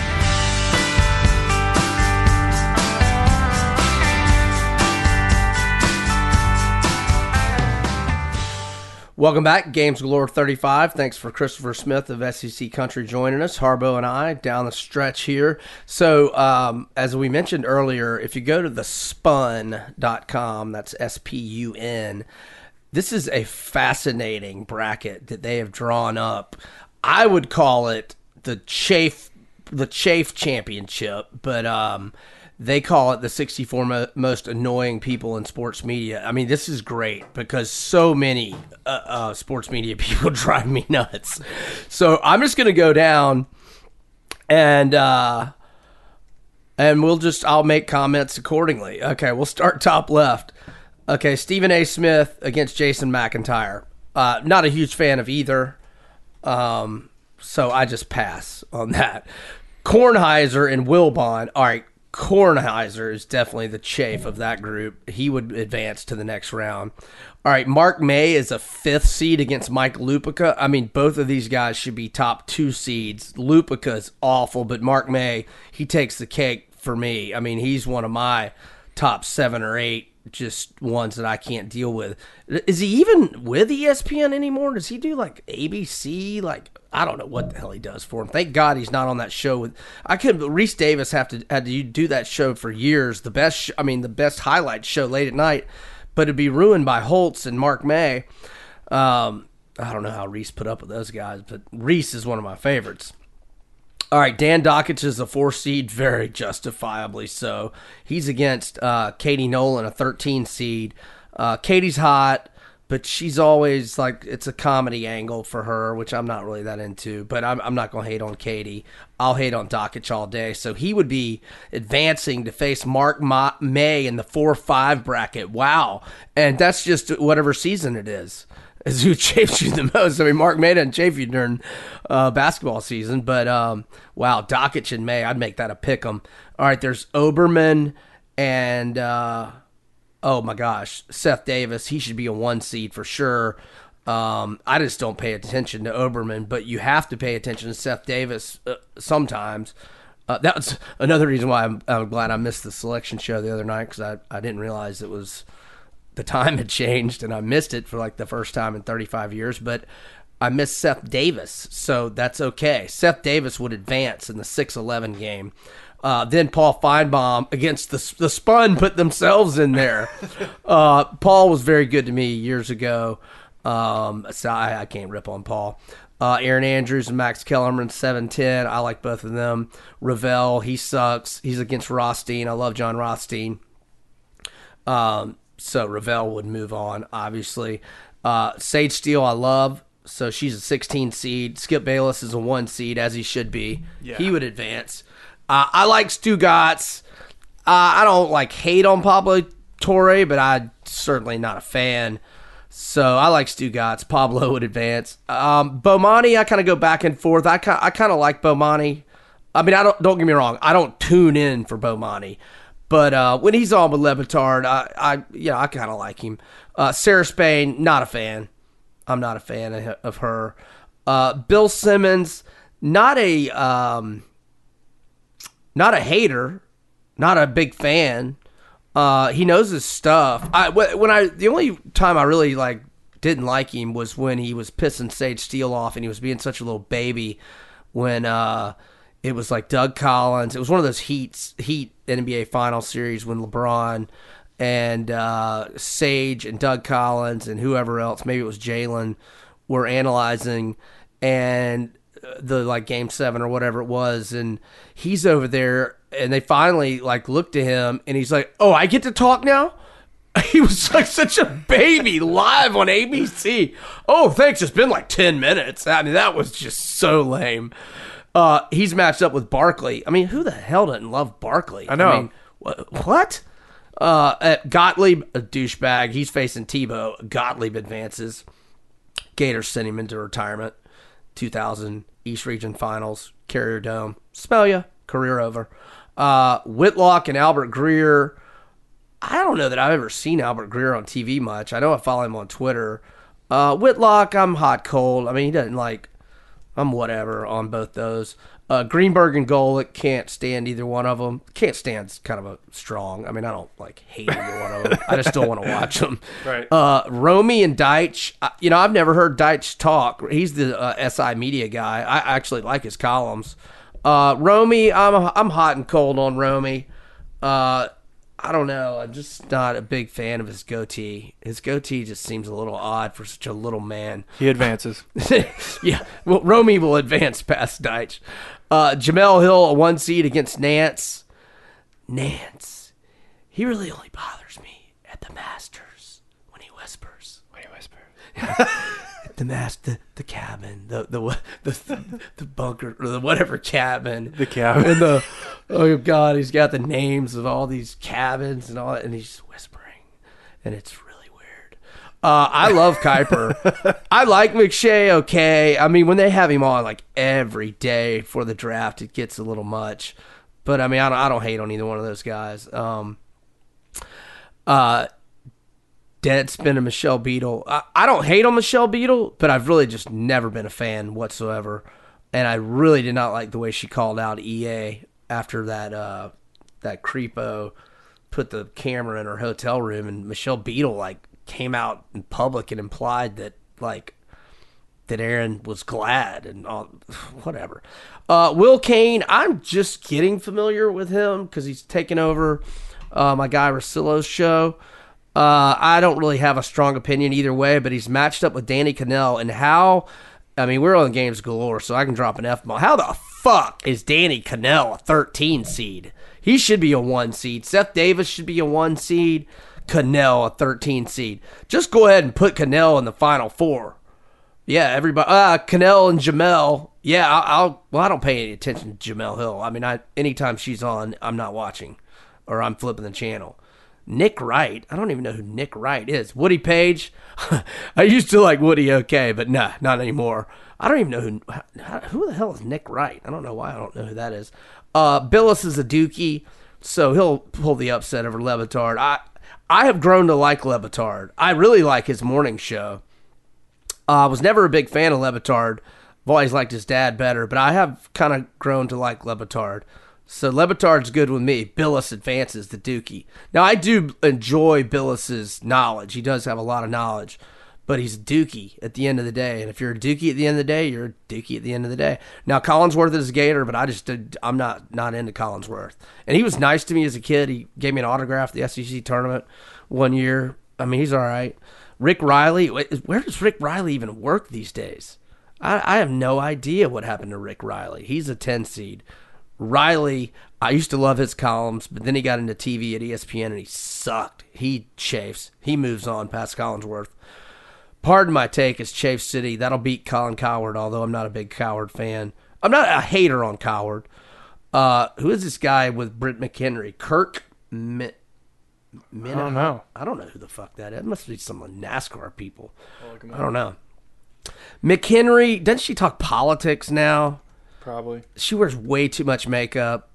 S2: Welcome back, Games Galore 35. Thanks for Christopher Smith of SEC Country joining us, Harbo and I, down the stretch here. So, as we mentioned earlier, if you go to thespun.com, that's S-P-U-N, this is a fascinating bracket that they have drawn up. I would call it the Chafe Championship, but they call it the 64 most annoying people in sports media. I mean, this is great because so many sports media people drive me nuts. So I'm just going to go down and I'll make comments accordingly. Okay, we'll start top left. Okay, Stephen A. Smith against Jason McIntyre. Not a huge fan of either. So I just pass on that. Kornheiser and Wilbon. All right. Kornheiser is definitely the chafe of that group. He would advance to the next round. All right, Mark May is a 5th seed against Mike Lupica. I mean, both of these guys should be top 2 seeds. Lupica's awful, but Mark May, he takes the cake for me. I mean, he's one of my top 7 or 8, just ones that I can't deal with. Is he even with ESPN anymore? Does he do like ABC? Like, I don't know what the hell he does for him. Thank God he's not on that show with. Reese Davis had to do that show for years. The best highlight show late at night, but it'd be ruined by Holtz and Mark May. I don't know how Reese put up with those guys, but Reese is one of my favorites. All right, Dan Dockich is a 4 seed, very justifiably so. He's against Katie Nolan, a 13 seed. Katie's hot, but she's always like, it's a comedy angle for her, which I'm not really that into, but I'm not going to hate on Katie. I'll hate on Dockich all day. So he would be advancing to face Mark May in the 4-5 bracket. Wow. And that's just whatever season it is who chafes you the most. I mean, Mark May doesn't chafe you during basketball season, but wow, Dockich and May, I'd make that a pick 'em. All right, there's Oberman and oh my gosh, Seth Davis. He should be a 1 seed for sure. I just don't pay attention to Oberman, but you have to pay attention to Seth Davis sometimes. That's another reason why I'm glad I missed the selection show the other night, because I didn't realize it was the time had changed, and I missed it for like the first time in 35 years. But I missed Seth Davis, so that's okay. Seth Davis would advance in the 6-11 game. Then Paul Feinbaum against the Spun put themselves in there. Paul was very good to me years ago, so I can't rip on Paul. Aaron Andrews and Max Kellerman, 7-10. I like both of them. Ravel, he sucks. He's against Rothstein. I love John Rothstein. So Ravel would move on, obviously. Sage Steele, I love. So she's a 16 seed. Skip Bayless is a 1 seed, as he should be. Yeah. He would advance. I like Stu Gatz. I don't like hate on Pablo Torre, but I'm certainly not a fan. So I like Stu Gatz. Pablo would advance. Bomani, I kind of go back and forth. I kind of like Bomani. I mean, don't get me wrong. I don't tune in for Bomani. But when he's on with Levitard, I kind of like him. Sarah Spain, not a fan. I'm not a fan of her. Bill Simmons, not a hater, not a big fan. He knows his stuff. The only time I really didn't like him was when he was pissing Sage Steele off and he was being such a little baby when it was like Doug Collins. It was one of those Heat NBA Final Series when LeBron and Sage and Doug Collins and whoever else, maybe it was Jalen, were analyzing and the Game 7 or whatever it was, and he's over there and they finally looked to him and he's like, "Oh, I get to talk now?" He was like such a baby live on ABC. "Oh, thanks. It's been 10 minutes." I mean, that was just so lame. He's matched up with Barkley. I mean, who the hell doesn't love Barkley?
S3: I know.
S2: I mean, what? Gottlieb, a douchebag. He's facing Tebow. Gottlieb advances. Gators sent him into retirement. 2000 East Region Finals, Carrier Dome. Smell ya. career over. Whitlock and Albert Greer. I don't know that I've ever seen Albert Greer on TV much. I know I follow him on Twitter. Whitlock, I'm hot cold. I mean, he doesn't like. I'm whatever on both those. Greenberg and Golick, can't stand either one of them. Can't stand's kind of a strong. I mean, I don't like hate either one of them. I just don't want to watch them.
S3: Right.
S2: Romy and Deitch. I've never heard Deitch talk. He's the SI Media guy. I actually like his columns. Romy, I'm hot and cold on Romy. I don't know. I'm just not a big fan of his goatee. His goatee just seems a little odd for such a little man.
S3: He advances.
S2: Yeah. Well, Romy will advance past Deitch. Jamel Hill, a 1 seed against Nance. Nance. He really only bothers me at the Masters when he whispers. The cabin, the bunker, or the whatever cabin.
S3: The cabin.
S2: And oh God, he's got the names of all these cabins and all that, and he's just whispering, and it's really weird. I love Kuiper. I like McShay. Okay, I mean when they have him on like every day for the draft, it gets a little much. But I mean I don't hate on either one of those guys. Deadspin and Michelle Beadle. I don't hate on Michelle Beadle, but I've really just never been a fan whatsoever. And I really did not like the way she called out EA after that creepo put the camera in her hotel room, and Michelle Beadle like came out in public and implied that Aaron was glad and all, whatever. Will Kane, I'm just getting familiar with him because he's taken over my guy Rosillo's show. I don't really have a strong opinion either way, but he's matched up with Danny Cannell, and we're on Games Galore, so I can drop an F-bomb. How the fuck is Danny Cannell a 13 seed? He should be a 1 seed. Seth Davis should be a 1 seed. Cannell a 13 seed. Just go ahead and put Cannell in the Final Four. Yeah, everybody. Cannell and Jamel. Yeah, I don't pay any attention to Jamel Hill. I mean, anytime she's on, I'm not watching, or I'm flipping the channel. Nick Wright. I don't even know who Nick Wright is. Woody Page. I used to like Woody okay, but nah, not anymore. I don't even know who the hell is Nick Wright. I don't know why I don't know who that is. Billis is a dookie, so he'll pull the upset over Le Batard. I have grown to like Le Batard. I really like his morning show. I was never a big fan of Le Batard. I've always liked his dad better, but I have kind of grown to like Le Batard. So Le Batard's good with me. Billis advances the dookie. Now, I do enjoy Billis's knowledge. He does have a lot of knowledge, but he's a dookie at the end of the day. And if you're a dookie at the end of the day, you're a dookie at the end of the day. Now, Collinsworth is a Gator, but I'm not into Collinsworth. And he was nice to me as a kid. He gave me an autograph at the SEC tournament one year. I mean, he's all right. Rick Riley. Where does Rick Riley even work these days? I have no idea what happened to Rick Riley. He's a 10 seed. Riley, I used to love his columns, but then he got into TV at ESPN and he sucked. He chafes. He moves on past Collinsworth. Pardon my take is Chafe City. That'll beat Colin Coward, although I'm not a big Coward fan. I'm not a hater on Coward. Who is this guy with Britt McHenry? Kirk I
S3: don't know.
S2: I don't know who the fuck that is. It must be some NASCAR people. I don't know. McHenry, doesn't she talk politics now?
S3: Probably.
S2: She wears way too much makeup.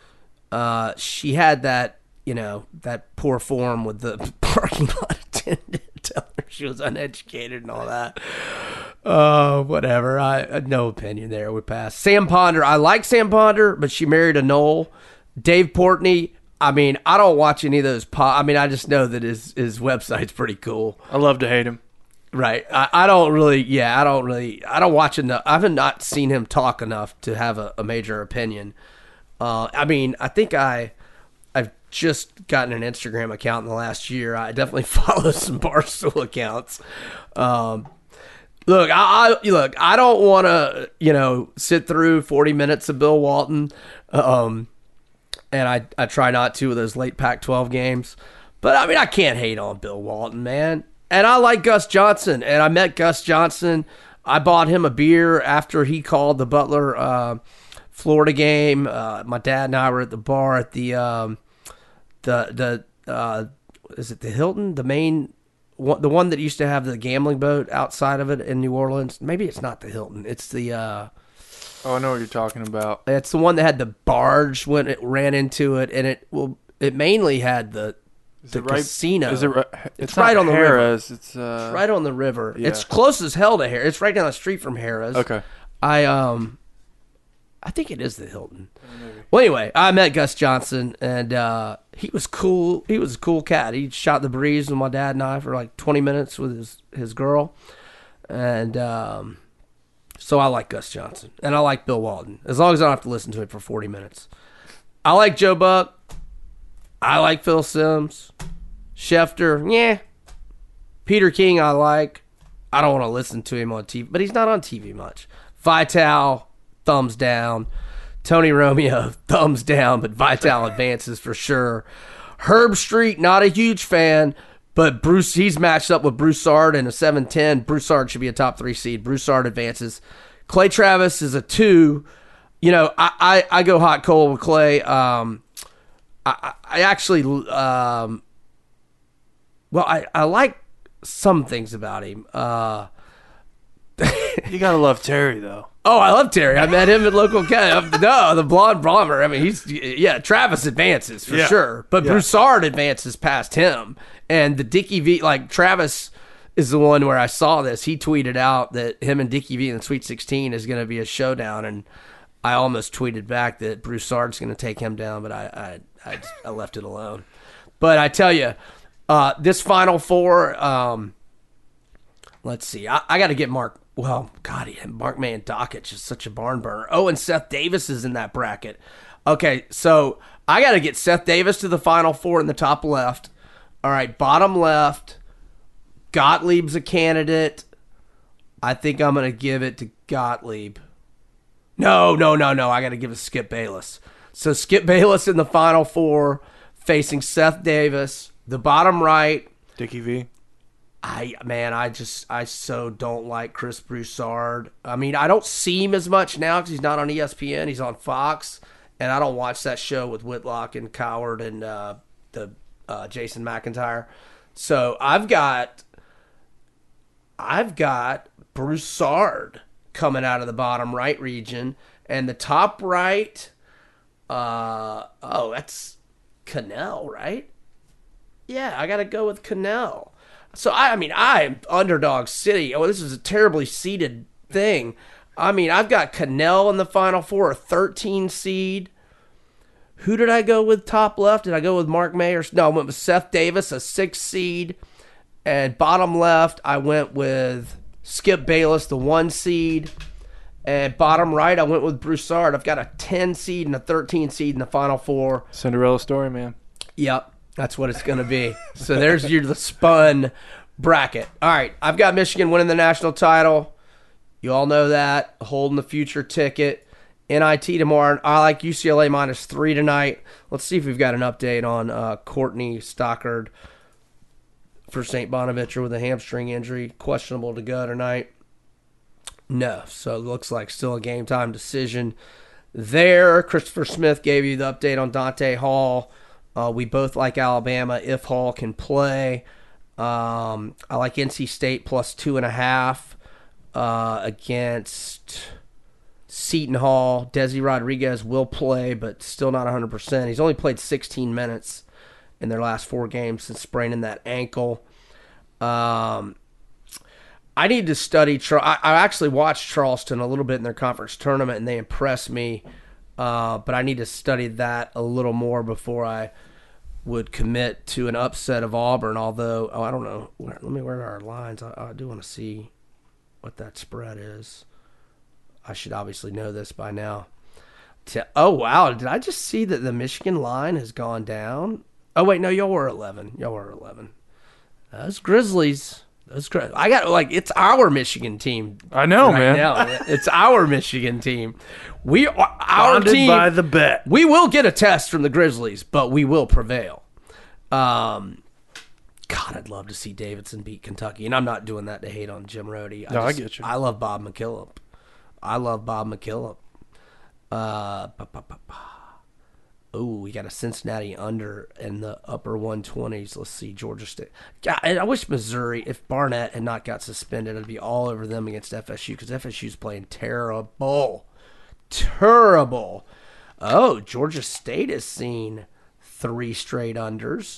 S2: She had that poor form with the parking lot attendant telling her she was uneducated and all that. Whatever. I had no opinion there. We passed. Sam Ponder. I like Sam Ponder, but she married a Knoll. Dave Portney. I mean, I don't watch any of those. I just know that his website's pretty cool.
S3: I love to hate him.
S2: Right. I don't watch enough. I haven't not seen him talk enough to have a major opinion. I think I've just gotten an Instagram account in the last year. I definitely follow some Barstool accounts. Look, I don't want to, sit through 40 minutes of Bill Walton. And I try not to with those late Pac-12 games. But, I can't hate on Bill Walton, man. And I like Gus Johnson, and I met Gus Johnson. I bought him a beer after he called the Butler Florida game. My dad and I were at the bar at the is it the Hilton, the main one, the one that used to have the gambling boat outside of it in New Orleans? Maybe it's not the Hilton. It's the
S3: Oh, I know what you're talking about.
S2: It's the one that had the barge when it ran into it, and it mainly had the casino.
S3: Is it right?
S2: It's right on the river.
S3: Harrah's. It's
S2: right on the river.
S3: Yeah.
S2: It's close as hell to Harrah's. It's right down the street from Harrah's.
S3: Okay.
S2: I think it is the Hilton. Well, anyway, I met Gus Johnson, and he was cool. He was a cool cat. He shot the breeze with my dad and I for like 20 minutes with his girl. And so I like Gus Johnson. And I like Bill Walton, as long as I don't have to listen to it for 40 minutes. I like Joe Buck. I like Phil Simms. Schefter, yeah. Peter King, I like. I don't want to listen to him on TV, but he's not on TV much. Vital, thumbs down. Tony Romeo, thumbs down, but Vital advances for sure. Herb Street, not a huge fan, but he's matched up with Broussard in a 7-10. Broussard should be a top 3 seed. Broussard advances. Clay Travis is a 2. You know, I go hot cold with Clay. I actually, I like some things about him.
S3: You gotta love Terry though.
S2: Oh, I love Terry. I met him at local. No, the blonde bomber. I mean, Travis advances for sure, but Broussard advances past him. And the Dickie V, like Travis is the one where I saw this. He tweeted out that him and Dickie V in the Sweet 16 is going to be a showdown, and I almost tweeted back that Broussard's going to take him down, but I left it alone. But I tell you, this Final Four. Let's see. I got to get Mark. Well, God, Mark May and Dockich is such a barn burner. Oh, and Seth Davis is in that bracket. Okay, so I got to get Seth Davis to the Final Four in the top left. All right, bottom left, Gottlieb's a candidate. I think I'm going to give it to Gottlieb. No. I got to give it to Skip Bayless. So Skip Bayless in the Final Four facing Seth Davis. The bottom right,
S3: Dickie V.
S2: I so don't like Chris Broussard. I mean, I don't see him as much now because he's not on ESPN. He's on Fox, and I don't watch that show with Whitlock and Coward and Jason McIntyre. So I've got Broussard coming out of the bottom right region, and the top right. That's Cannell, right? Yeah, I got to go with Cannell. So, I'm underdog city. Oh, this is a terribly seeded thing. I mean, I've got Cannell in the Final Four, a 13 seed. Who did I go with top left? Did I go with Mark May? No, I went with Seth Davis, a 6 seed. And bottom left, I went with Skip Bayless, the 1 seed. And bottom right, I went with Broussard. I've got a 10 seed and a 13 seed in the Final Four.
S3: Cinderella story, man.
S2: Yep. That's what it's going to be. So there's the spun bracket. All right, I've got Michigan winning the national title. You all know that. Holding the future ticket. NIT tomorrow. I like UCLA -3 tonight. Let's see if we've got an update on Courtney Stockard for St. Bonaventure with a hamstring injury. Questionable to go tonight. No, so it looks like still a game time decision there. Christopher Smith gave you the update on Dante Hall. We both like Alabama if Hall can play. I like NC State +2.5 against Seton Hall. Desi Rodriguez will play, but still not 100%. He's only played 16 minutes in their last 4 games since spraining that ankle. I need to study. I actually watched Charleston a little bit in their conference tournament, and they impressed me. But I need to study that a little more before I would commit to an upset of Auburn. Although, I don't know. Let me where are our lines? I do want to see what that spread is. I should obviously know this by now. Oh, wow. Did I just see that the Michigan line has gone down? Oh, wait. No, y'all were 11. Those Grizzlies. I got it's our Michigan team.
S3: I know,
S2: right
S3: man.
S2: Now. It's our Michigan team. We are our
S3: Bonded
S2: team
S3: by the bet.
S2: We will get a test from the Grizzlies, but we will prevail. God, I'd love to see Davidson beat Kentucky, and I'm not doing that to hate on Jim Rhodey.
S3: I get you.
S2: I love Bob McKillop. Oh, we got a Cincinnati under in the upper 120s. Let's see, Georgia State. God, I wish Missouri, if Barnett had not got suspended, I'd be all over them against FSU because FSU's playing terrible. terrible. Oh, Georgia State has seen 3 straight unders.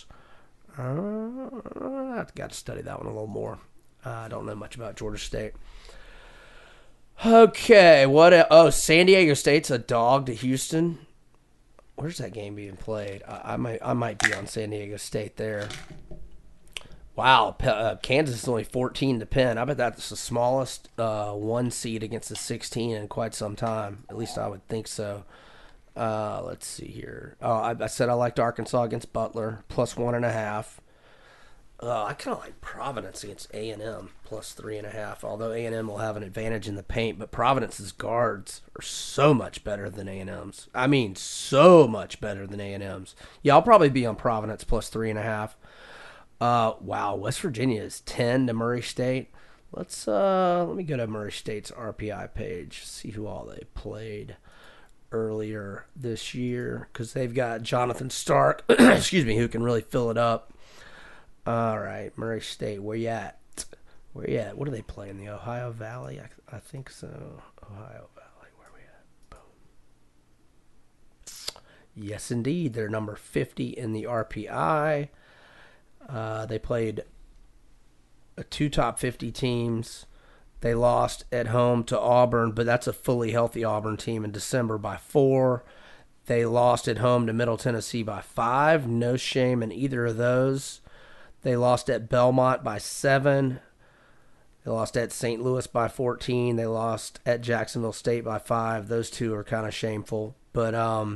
S2: I've got to study that one a little more. I don't know much about Georgia State. Okay, San Diego State's a dog to Houston. Where's that game being played? I might be on San Diego State there. Wow, Kansas is only 14 to Penn. I bet that's the smallest 1 seed against the 16 in quite some time. At least I would think so. Let's see here. I said I liked Arkansas against Butler, plus 1.5. I kind of like Providence against A&M, plus 3.5. Although A&M will have an advantage in the paint, but Providence's guards are so much better than A&M's. I mean, so much better than A&M's. Yeah, I'll probably be on Providence plus 3.5. Wow, West Virginia is 10 to Murray State. Let me go to Murray State's RPI page, see who all they played earlier this year, because they've got Jonathan Stark, excuse me, who can really fill it up. All right, Murray State, where you at? What do they play in the Ohio Valley? I think so. Ohio Valley, where we at? Boom. Yes, indeed. They're number 50 in the RPI. They played 2 top 50 teams. They lost at home to Auburn, but that's a fully healthy Auburn team in December by 4. They lost at home to Middle Tennessee by 5. No shame in either of those. They lost at Belmont by 7. They lost at St. Louis by 14. They lost at Jacksonville State by 5. Those 2 are kind of shameful. But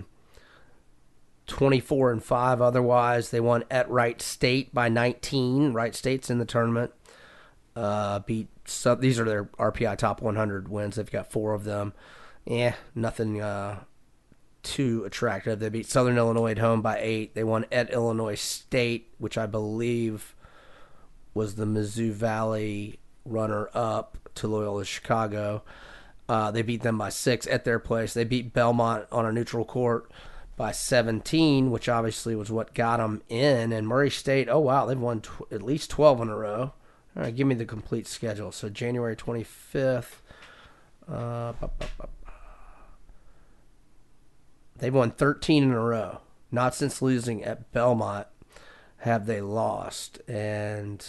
S2: 24-5 otherwise. They won at Wright State by 19. Wright State's in the tournament. These are their RPI top 100 wins. They've got 4 of them. Nothing too attractive. They beat Southern Illinois at home by 8. They won at Illinois State, which I believe was the Mizzou Valley runner-up to Loyola Chicago. They beat them by 6 at their place. They beat Belmont on a neutral court by 17, which obviously was what got them in. And Murray State, oh wow, they've won at least 12 in a row. All right, give me the complete schedule. So January 25th. They've won 13 in a row. Not since losing at Belmont have they lost. And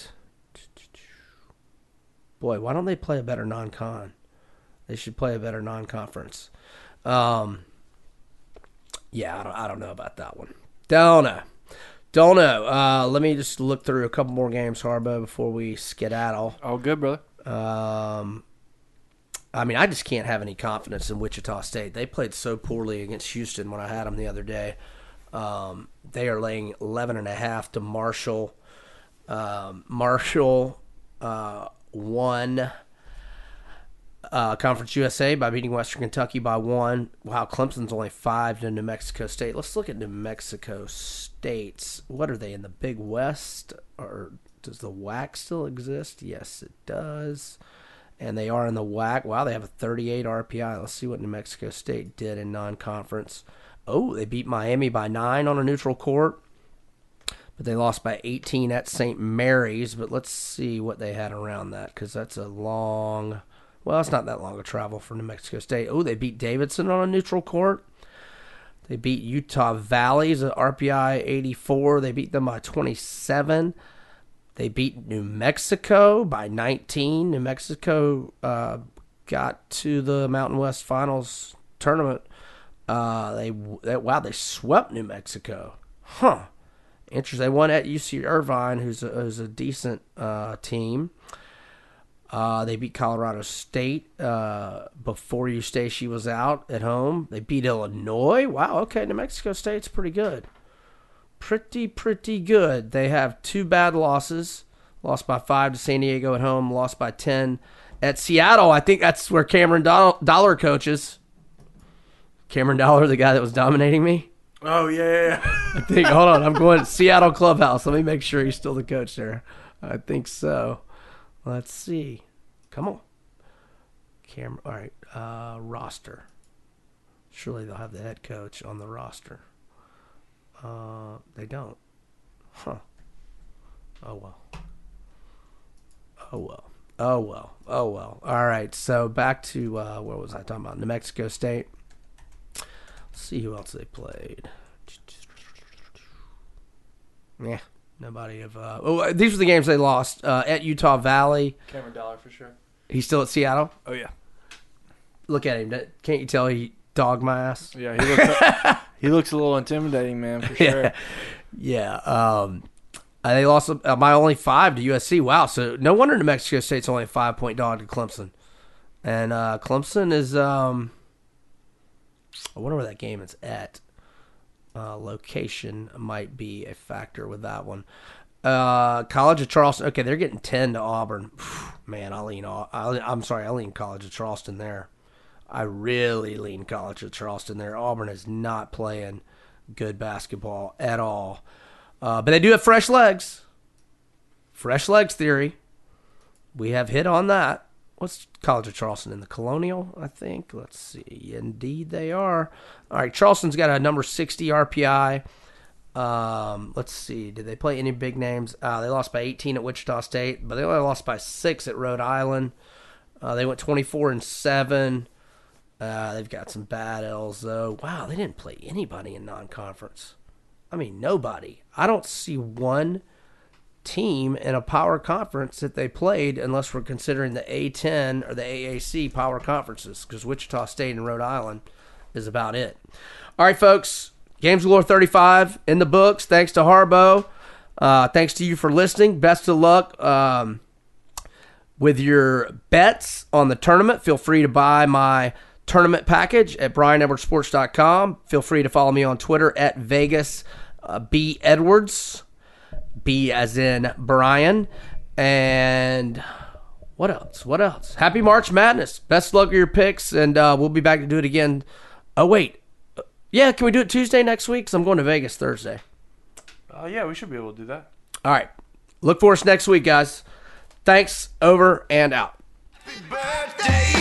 S2: boy, why don't they play a better non-con? They should play a better non-conference. I don't know about that one. Don't know. Let me just look through a couple more games, Harbo, before we skedaddle.
S3: All good, brother.
S2: I just can't have any confidence in Wichita State. They played so poorly against Houston when I had them the other day. They are laying 11.5 to Marshall. Marshall won Conference USA by beating Western Kentucky by 1. Wow, Clemson's only 5 to New Mexico State. Let's look at New Mexico State's. What are they, in the Big West? Or does the WAC still exist? Yes, it does. And they are in the WAC. Wow, they have a 38 RPI. Let's see what New Mexico State did in non-conference. Oh, they beat Miami by 9 on a neutral court. But they lost by 18 at St. Mary's. But let's see what they had around that, because that's a long... Well, it's not that long a travel for New Mexico State. Oh, they beat Davidson on a neutral court. They beat Utah Valley's at RPI 84. They beat them by 27. They beat New Mexico by 19. New Mexico got to the Mountain West Finals tournament. They swept New Mexico. Huh. Interesting. They won at UC Irvine, who's a decent team. They beat Colorado State before Eustachy was out at home. They beat Illinois. Wow, okay, New Mexico State's pretty good. Pretty good. They have 2 bad losses. Lost by 5 to San Diego at home. Lost by 10 at Seattle. I think that's where Cameron Dollar coaches. Cameron Dollar, the guy that was dominating me.
S3: Oh, yeah.
S2: I think, hold on, I'm going to Seattle Clubhouse. Let me make sure he's still the coach there. I think so. Let's see. Come on. All right. Roster. Surely they'll have the head coach on the roster. They don't. Huh. Oh, well. All right. So back to, what was I talking about? New Mexico State. Let's see who else they played. Yeah, nobody of. These were the games they lost at Utah Valley.
S3: Cameron Dollar for sure.
S2: He's still at Seattle.
S3: Oh yeah.
S2: Look at him. Can't you tell he dogged my ass?
S3: Yeah, he looks. He looks a little intimidating, man, for sure.
S2: Yeah. They lost by only 5 to USC. Wow. So no wonder New Mexico State's only a 5-point dog to Clemson. And Clemson is. I wonder where that game is at. Location might be a factor with that one. College of Charleston. Okay, they're getting 10 to Auburn. Man, I lean College of Charleston there. I really lean College of Charleston there. Auburn is not playing good basketball at all. But they do have fresh legs. Fresh legs theory. We have hit on that. What's College of Charleston in the Colonial, I think? Let's see. Indeed, they are. All right, Charleston's got a number 60 RPI. Let's see. Did they play any big names? They lost by 18 at Wichita State, but they only lost by 6 at Rhode Island. They went 24-7. They've got some bad L's, though. Wow, they didn't play anybody in non-conference. I mean, nobody. I don't see one team in a power conference that they played unless we're considering the A10 or the AAC power conferences, because Wichita State and Rhode Island is about it. All right, folks. Games Galore 35 in the books. Thanks to Harbo. Thanks to you for listening. Best of luck with your bets on the tournament. Feel free to buy my tournament package at BrianEdwardsSports.com. Feel free to follow me on Twitter at Vegas B Edwards. B as in Brian. And what else? Happy March Madness. Best luck with your picks, and we'll be back to do it again. Oh, wait. Yeah, can we do it Tuesday next week? Because I'm going to Vegas Thursday.
S3: Yeah, we should be able to do that.
S2: All right. Look for us next week, guys. Thanks. Over and out.
S4: Happy birthday